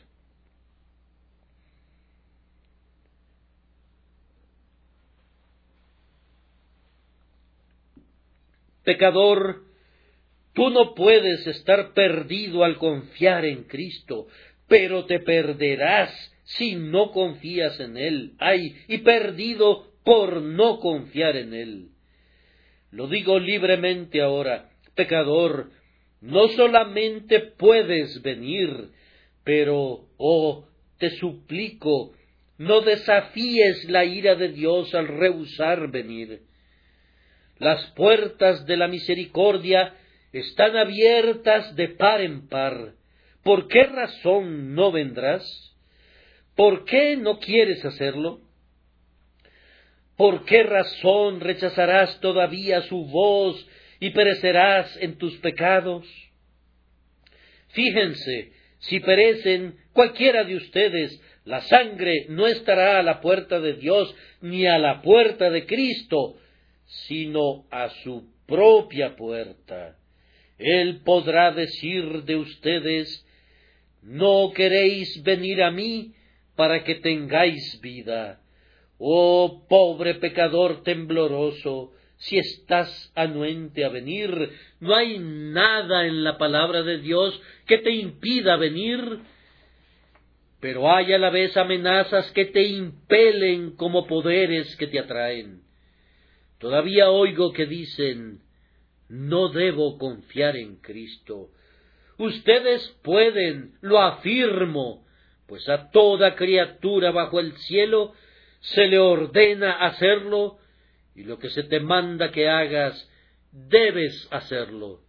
Pecador, tú no puedes estar perdido al confiar en Cristo, pero te perderás si no confías en Él. Ay, y perdido por no confiar en Él. Lo digo libremente ahora, pecador, no solamente puedes venir, pero, oh, te suplico, no desafíes la ira de Dios al rehusar venir. Las puertas de la misericordia están abiertas de par en par. ¿Por qué razón no vendrás? ¿Por qué no quieres hacerlo? ¿Por qué razón rechazarás todavía su voz y perecerás en tus pecados? Fíjense, si perecen cualquiera de ustedes, La sangre no estará a la puerta de Dios ni a la puerta de Cristo, sino a su propia puerta. Él podrá decir de ustedes: no queréis venir a mí para que tengáis vida. Oh pobre pecador tembloroso, si estás anuente a venir, no hay nada en la palabra de Dios que te impida venir, pero hay a la vez amenazas que te impelen como poderes que te atraen. Todavía oigo que dicen: no debo confiar en Cristo. Ustedes pueden, lo afirmo, pues a toda criatura bajo el cielo se le ordena hacerlo, y lo que se te manda que hagas, debes hacerlo.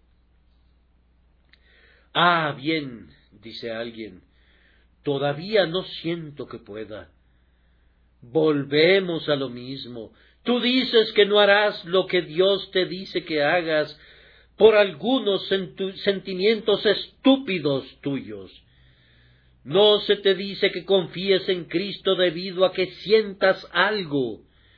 Ah, bien, dice alguien, todavía no siento que pueda. Volvemos a lo mismo. Tú dices que no harás lo que Dios te dice que hagas por algunos sentimientos estúpidos tuyos. No se te dice que confíes en Cristo debido a que sientas algo,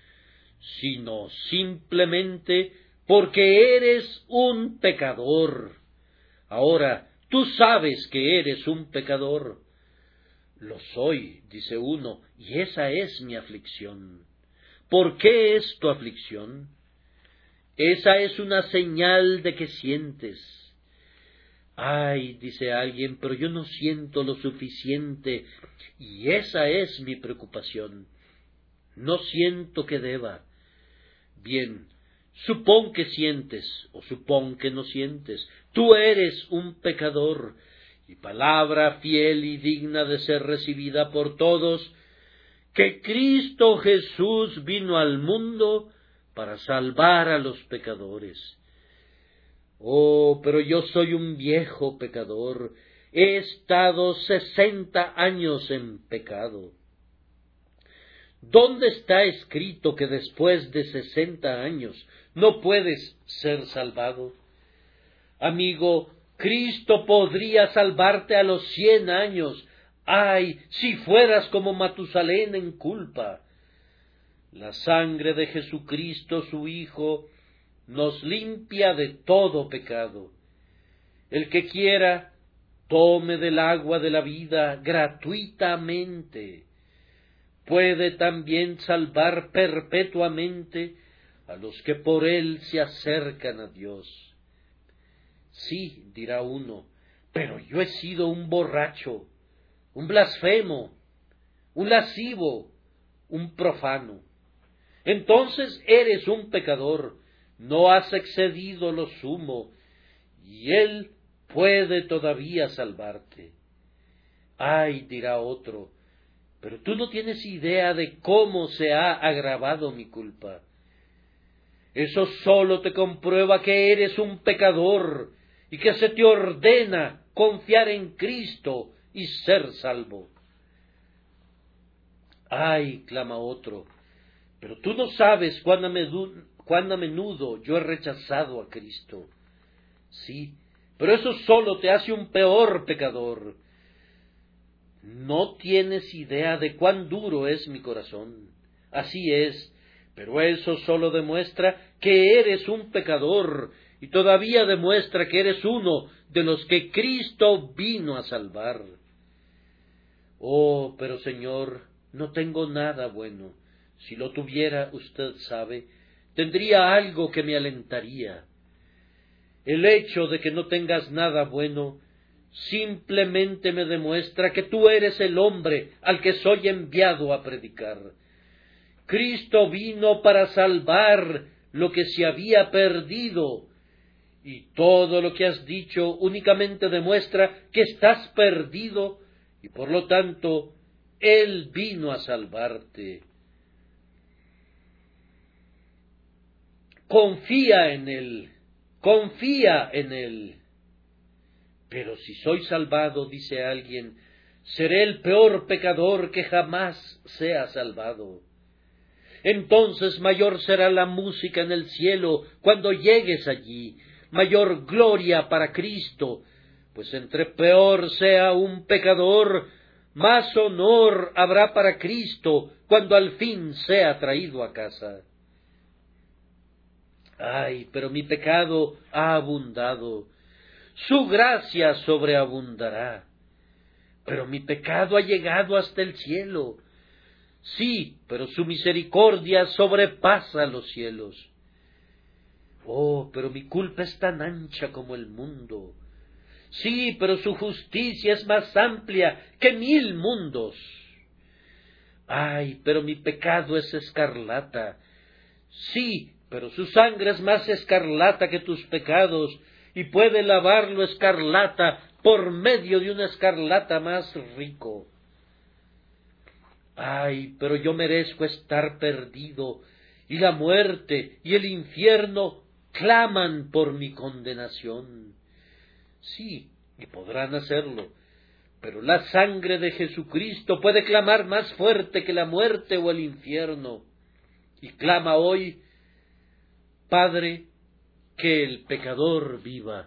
sino simplemente porque eres un pecador. Ahora, tú sabes que eres un pecador. Lo soy, dice uno, y esa es mi aflicción. ¿Por qué es tu aflicción? Esa es una señal de que sientes. Ay, dice alguien, pero yo no siento lo suficiente, y esa es mi preocupación. No siento que deba. Bien, supón que sientes, o supón que no sientes. Tú eres un pecador, y palabra fiel y digna de ser recibida por todos, que Cristo Jesús vino al mundo para salvar a los pecadores. Oh, pero yo soy un viejo pecador, he estado sesenta años en pecado. ¿Dónde está escrito que después de sesenta años no puedes ser salvado? Amigo, Cristo podría salvarte a los cien años. ¡Ay, si fueras como Matusalén en culpa! La sangre de Jesucristo, su Hijo, nos limpia de todo pecado. El que quiera, tome del agua de la vida gratuitamente. Puede también salvar perpetuamente a los que por él se acercan a Dios. Sí, dirá uno, pero yo he sido un borracho, un blasfemo, un lascivo, un profano. Entonces eres un pecador, no has excedido lo sumo, y él puede todavía salvarte. Ay, dirá otro, pero tú no tienes idea de cómo se ha agravado mi culpa. Eso solo te comprueba que eres un pecador y que se te ordena confiar en Cristo y ser salvo. Ay, clama otro, pero tú no sabes cuán a menudo, cuán a menudo yo he rechazado a Cristo. Sí, pero eso solo te hace un peor pecador. No tienes idea de cuán duro es mi corazón. Así es, pero eso solo demuestra que eres un pecador y todavía demuestra que eres uno de los que Cristo vino a salvar. Oh, pero Señor, no tengo nada bueno. Si lo tuviera, usted sabe, tendría algo que me alentaría. El hecho de que no tengas nada bueno simplemente me demuestra que tú eres el hombre al que soy enviado a predicar. Cristo vino para salvar lo que se había perdido, y todo lo que has dicho únicamente demuestra que estás perdido, y por lo tanto, Él vino a salvarte. Confía en Él, confía en Él. Pero si soy salvado, dice alguien, seré el peor pecador que jamás sea salvado. Entonces mayor será la música en el cielo cuando llegues allí, mayor gloria para Cristo, pues entre peor sea un pecador, más honor habrá para Cristo cuando al fin sea traído a casa. Ay, pero mi pecado ha abundado, su gracia sobreabundará. Pero mi pecado ha llegado hasta el cielo. Sí, pero su misericordia sobrepasa los cielos. Oh, pero mi culpa es tan ancha como el mundo. Sí, pero su justicia es más amplia que mil mundos. Ay, pero mi pecado es escarlata. Sí, pero su sangre es más escarlata que tus pecados, y puede lavarlo escarlata por medio de una escarlata más rico. Ay, pero yo merezco estar perdido, y la muerte y el infierno claman por mi condenación. Sí, y podrán hacerlo, pero la sangre de Jesucristo puede clamar más fuerte que la muerte o el infierno, y clama hoy: Padre, que el pecador viva.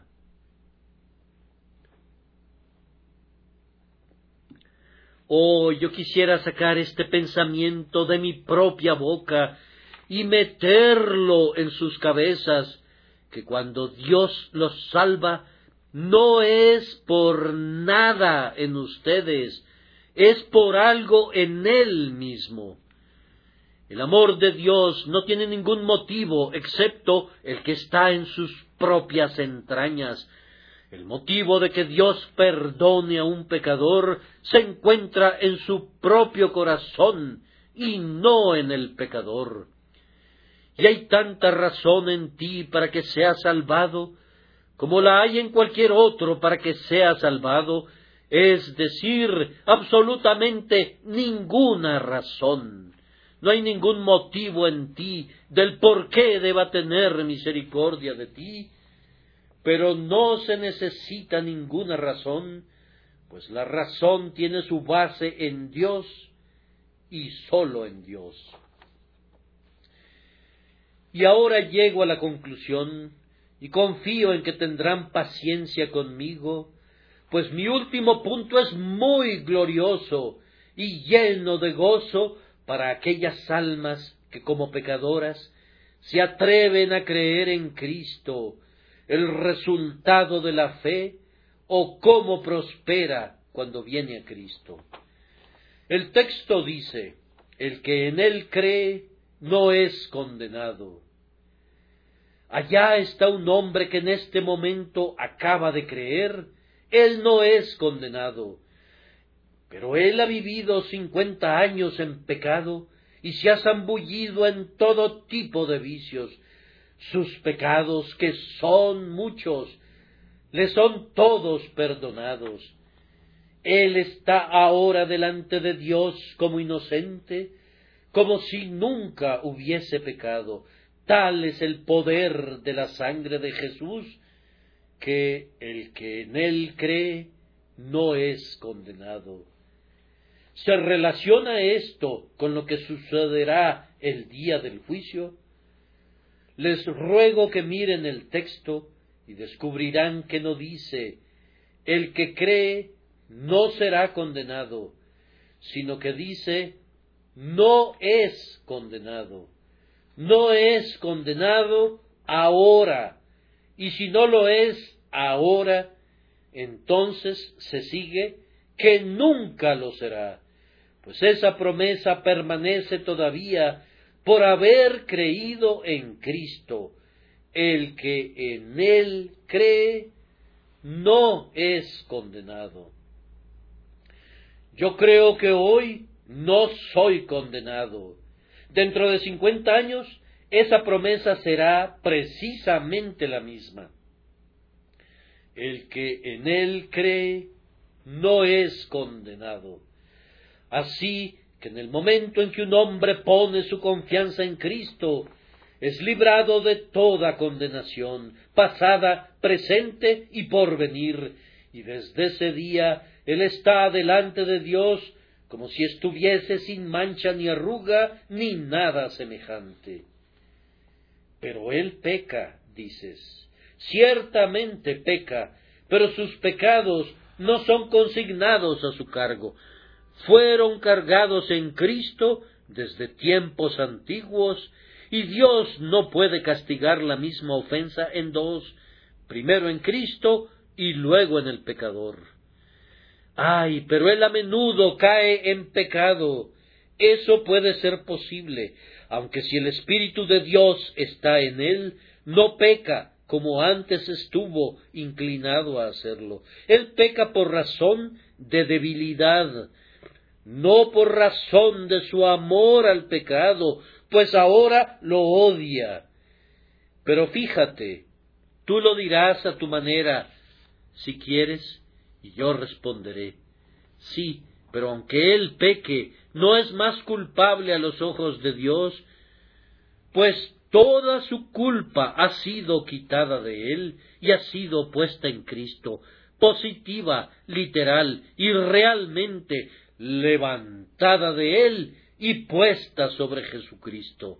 Oh, yo quisiera sacar este pensamiento de mi propia boca y meterlo en sus cabezas, que cuando Dios los salva, no es por nada en ustedes, es por algo en Él mismo. El amor de Dios no tiene ningún motivo excepto el que está en sus propias entrañas. El motivo de que Dios perdone a un pecador se encuentra en su propio corazón y no en el pecador. Y hay tanta razón en ti para que seas salvado, como la hay en cualquier otro para que sea salvado, es decir, absolutamente ninguna razón. No hay ningún motivo en ti del por qué deba tener misericordia de ti, pero no se necesita ninguna razón, pues la razón tiene su base en Dios y sólo en Dios. Y ahora llego a la conclusión, y confío en que tendrán paciencia conmigo, pues mi último punto es muy glorioso y lleno de gozo para aquellas almas que como pecadoras se atreven a creer en Cristo, el resultado de la fe, o cómo prospera cuando viene a Cristo. El texto dice: el que en Él cree no es condenado. Allá está un hombre que en este momento acaba de creer, él no es condenado, pero él ha vivido cincuenta años en pecado y se ha zambullido en todo tipo de vicios. Sus pecados, que son muchos, le son todos perdonados. Él está ahora delante de Dios como inocente, como si nunca hubiese pecado. Tal es el poder de la sangre de Jesús, que el que en Él cree no es condenado. ¿Se relaciona esto con lo que sucederá el día del juicio? Les ruego que miren el texto y descubrirán que no dice: el que cree no será condenado, sino que dice: no es condenado. No es condenado ahora, y si no lo es ahora, entonces se sigue que nunca lo será, pues esa promesa permanece todavía por haber creído en Cristo. El que en Él cree no es condenado. Yo creo que hoy no soy condenado. Dentro de cincuenta años, esa promesa será precisamente la misma. El que en Él cree no es condenado. Así que en el momento en que un hombre pone su confianza en Cristo, es librado de toda condenación, pasada, presente y por venir, y desde ese día él está delante de Dios como si estuviese sin mancha ni arruga ni nada semejante. Pero él peca, dices. Ciertamente peca, pero sus pecados no son consignados a su cargo. fueron cargados en Cristo desde tiempos antiguos, y Dios no puede castigar la misma ofensa en dos, primero en Cristo y luego en el pecador. Ay, pero él a menudo cae en pecado. Eso puede ser posible, aunque si el Espíritu de Dios está en él, no peca como antes estuvo inclinado a hacerlo. Él peca por razón de debilidad, no por razón de su amor al pecado, pues ahora lo odia. Pero fíjate, tú lo dirás a tu manera, si quieres, y yo responderé, sí, pero aunque él peque, no es más culpable a los ojos de Dios, pues toda su culpa ha sido quitada de él y ha sido puesta en Cristo, positiva, literal y realmente levantada de él y puesta sobre Jesucristo.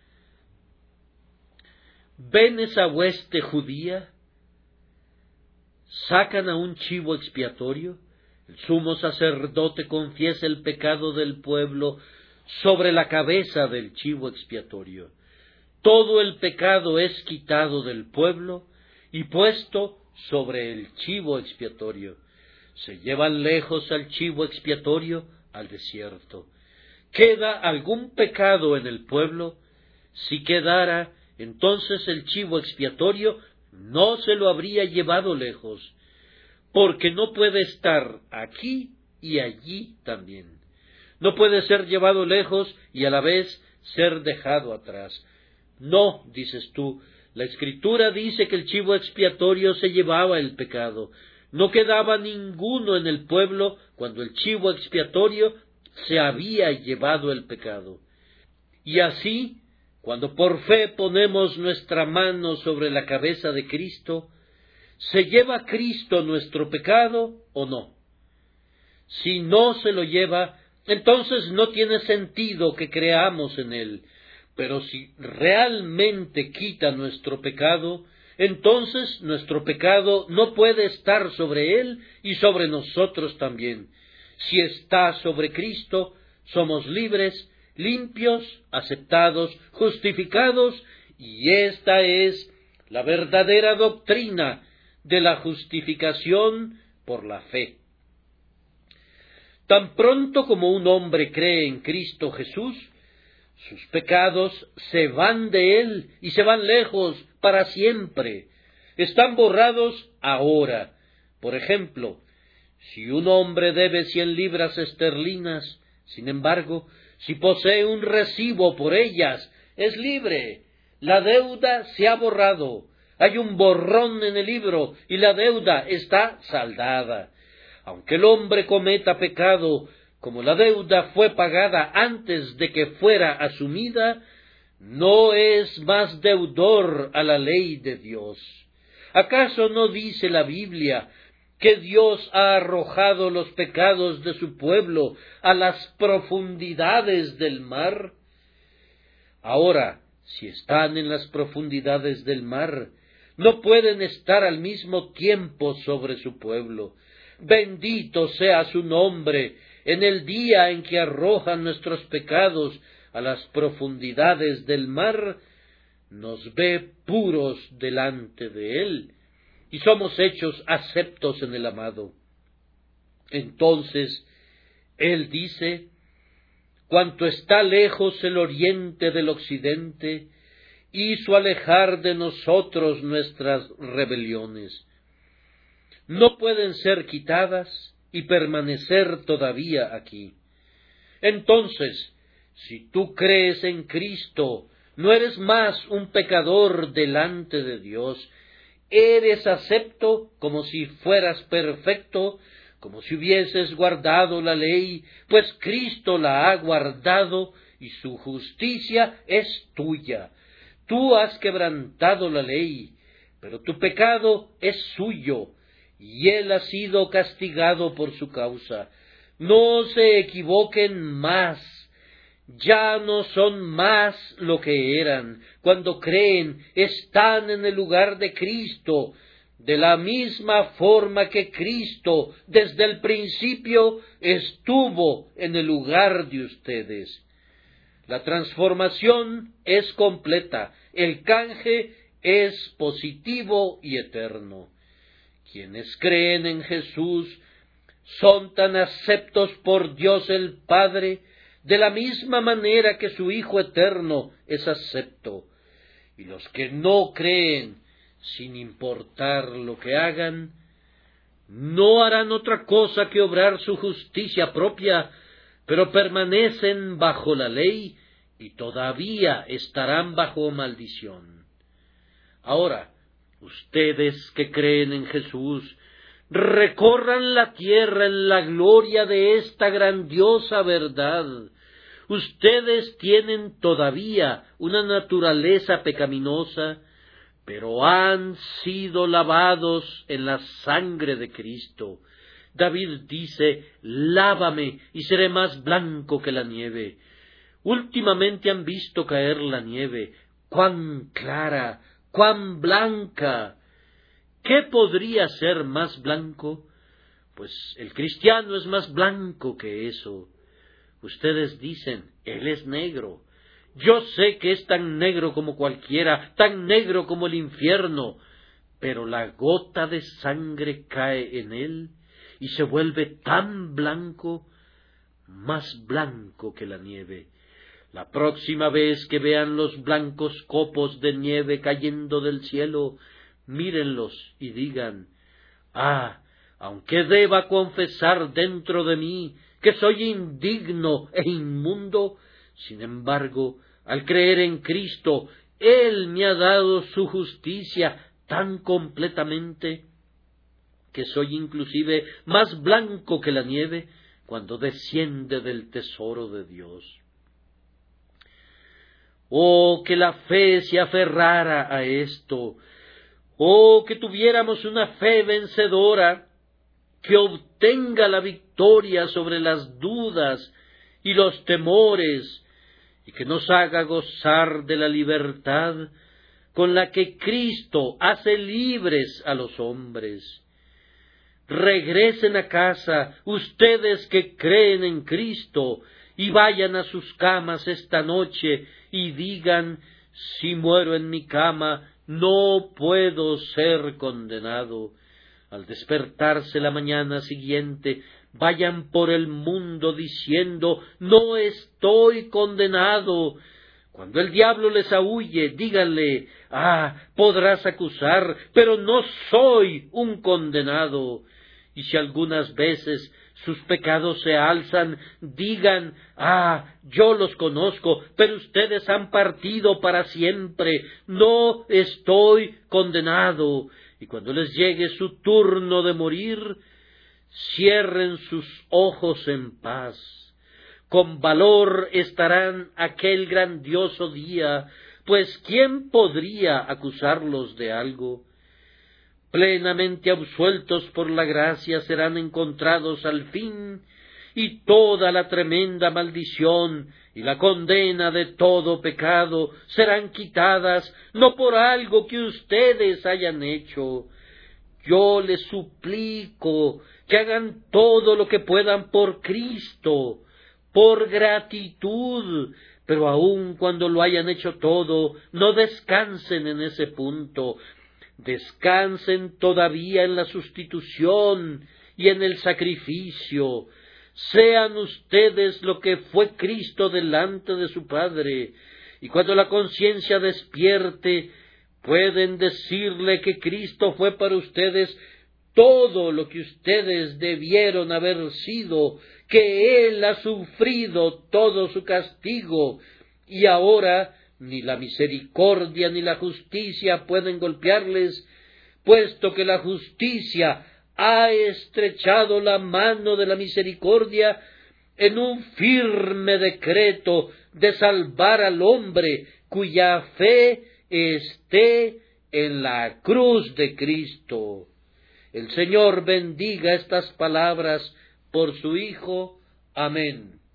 ¿Ven esa hueste judía? ¿Sacan a un chivo expiatorio? El sumo sacerdote confiesa el pecado del pueblo sobre la cabeza del chivo expiatorio. Todo el pecado es quitado del pueblo y puesto sobre el chivo expiatorio. Se llevan lejos al chivo expiatorio al desierto. ¿Queda algún pecado en el pueblo? Si quedara, entonces el chivo expiatorio no se lo habría llevado lejos, porque no puede estar aquí y allí también. No puede ser llevado lejos y a la vez ser dejado atrás. No, dices tú, la Escritura dice que el chivo expiatorio se llevaba el pecado. No quedaba ninguno en el pueblo cuando el chivo expiatorio se había llevado el pecado. Y así, cuando por fe ponemos nuestra mano sobre la cabeza de Cristo, ¿se lleva Cristo nuestro pecado o no? Si no se lo lleva, entonces no tiene sentido que creamos en Él. Pero si realmente quita nuestro pecado, entonces nuestro pecado no puede estar sobre Él y sobre nosotros también. Si está sobre Cristo, somos libres, limpios, aceptados, justificados, y esta es la verdadera doctrina de la justificación por la fe. Tan pronto como un hombre cree en Cristo Jesús, sus pecados se van de él y se van lejos para siempre. Están borrados ahora. Por ejemplo, si un hombre debe cien libras esterlinas, sin embargo, si posee un recibo por ellas, es libre. La deuda se ha borrado. Hay un borrón en el libro y la deuda está saldada. Aunque el hombre cometa pecado, como la deuda fue pagada antes de que fuera asumida, no es más deudor a la ley de Dios. ¿Acaso no dice la Biblia que Dios ha arrojado los pecados de su pueblo a las profundidades del mar? Ahora, si están en las profundidades del mar, no pueden estar al mismo tiempo sobre su pueblo. Bendito sea su nombre en el día en que arrojan nuestros pecados a las profundidades del mar, nos ve puros delante de él, y somos hechos aceptos en el amado. Entonces, él dice, cuanto está lejos el oriente del occidente, hizo alejar de nosotros nuestras rebeliones. No pueden ser quitadas y permanecer todavía aquí. Entonces, si tú crees en Cristo, no eres más un pecador delante de Dios, eres acepto como si fueras perfecto, como si hubieses guardado la ley, pues Cristo la ha guardado y su justicia es tuya. Tú has quebrantado la ley, pero tu pecado es suyo, y él ha sido castigado por su causa. No se equivoquen más, ya no son más lo que eran. Cuando creen, están en el lugar de Cristo, de la misma forma que Cristo desde el principio estuvo en el lugar de ustedes. La transformación es completa, el canje es positivo y eterno. Quienes creen en Jesús son tan aceptos por Dios el Padre, de la misma manera que su Hijo eterno es acepto. Y los que no creen, sin importar lo que hagan, no harán otra cosa que obrar su justicia propia, pero permanecen bajo la ley y todavía estarán bajo maldición. Ahora, ustedes que creen en Jesús, recorran la tierra en la gloria de esta grandiosa verdad. Ustedes tienen todavía una naturaleza pecaminosa, pero han sido lavados en la sangre de Cristo. David dice, lávame y seré más blanco que la nieve. Últimamente han visto caer la nieve, cuán clara, cuán blanca. ¿Qué podría ser más blanco? Pues el cristiano es más blanco que eso. Ustedes dicen, él es negro. Yo sé que es tan negro como cualquiera, tan negro como el infierno, pero la gota de sangre cae en él y se vuelve tan blanco, más blanco que la nieve. La próxima vez que vean los blancos copos de nieve cayendo del cielo, mírenlos y digan, ah, aunque deba confesar dentro de mí que soy indigno e inmundo, sin embargo, al creer en Cristo, Él me ha dado su justicia tan completamente que soy inclusive más blanco que la nieve cuando desciende del tesoro de Dios. Oh, que la fe se aferrara a esto. Oh, que tuviéramos una fe vencedora que obtenga la victoria sobre las dudas y los temores y que nos haga gozar de la libertad con la que Cristo hace libres a los hombres. Regresen a casa, ustedes que creen en Cristo, y vayan a sus camas esta noche y digan, si muero en mi cama, no puedo ser condenado. Al despertarse la mañana siguiente, vayan por el mundo diciendo, no estoy condenado. Cuando el diablo les aúlle, díganle, ah, podrás acusar, pero no soy un condenado. Y si algunas veces sus pecados se alzan, digan, ah, yo los conozco, pero ustedes han partido para siempre, no estoy condenado. Y cuando les llegue su turno de morir, cierren sus ojos en paz. Con valor estarán aquel grandioso día, pues ¿quién podría acusarlos de algo? Plenamente absueltos por la gracia serán encontrados al fin, y toda la tremenda maldición y la condena de todo pecado serán quitadas, no por algo que ustedes hayan hecho. Yo les suplico que hagan todo lo que puedan por Cristo, por gratitud, pero aun cuando lo hayan hecho todo, no descansen en ese punto. Descansen todavía en la sustitución y en el sacrificio. Sean ustedes lo que fue Cristo delante de su Padre, y cuando la conciencia despierte, pueden decirle que Cristo fue para ustedes todo lo que ustedes debieron haber sido, que Él ha sufrido todo su castigo, y ahora ni la misericordia ni la justicia pueden golpearles, puesto que la justicia ha estrechado la mano de la misericordia en un firme decreto de salvar al hombre cuya fe esté en la cruz de Cristo. El Señor bendiga estas palabras por su Hijo. Amén.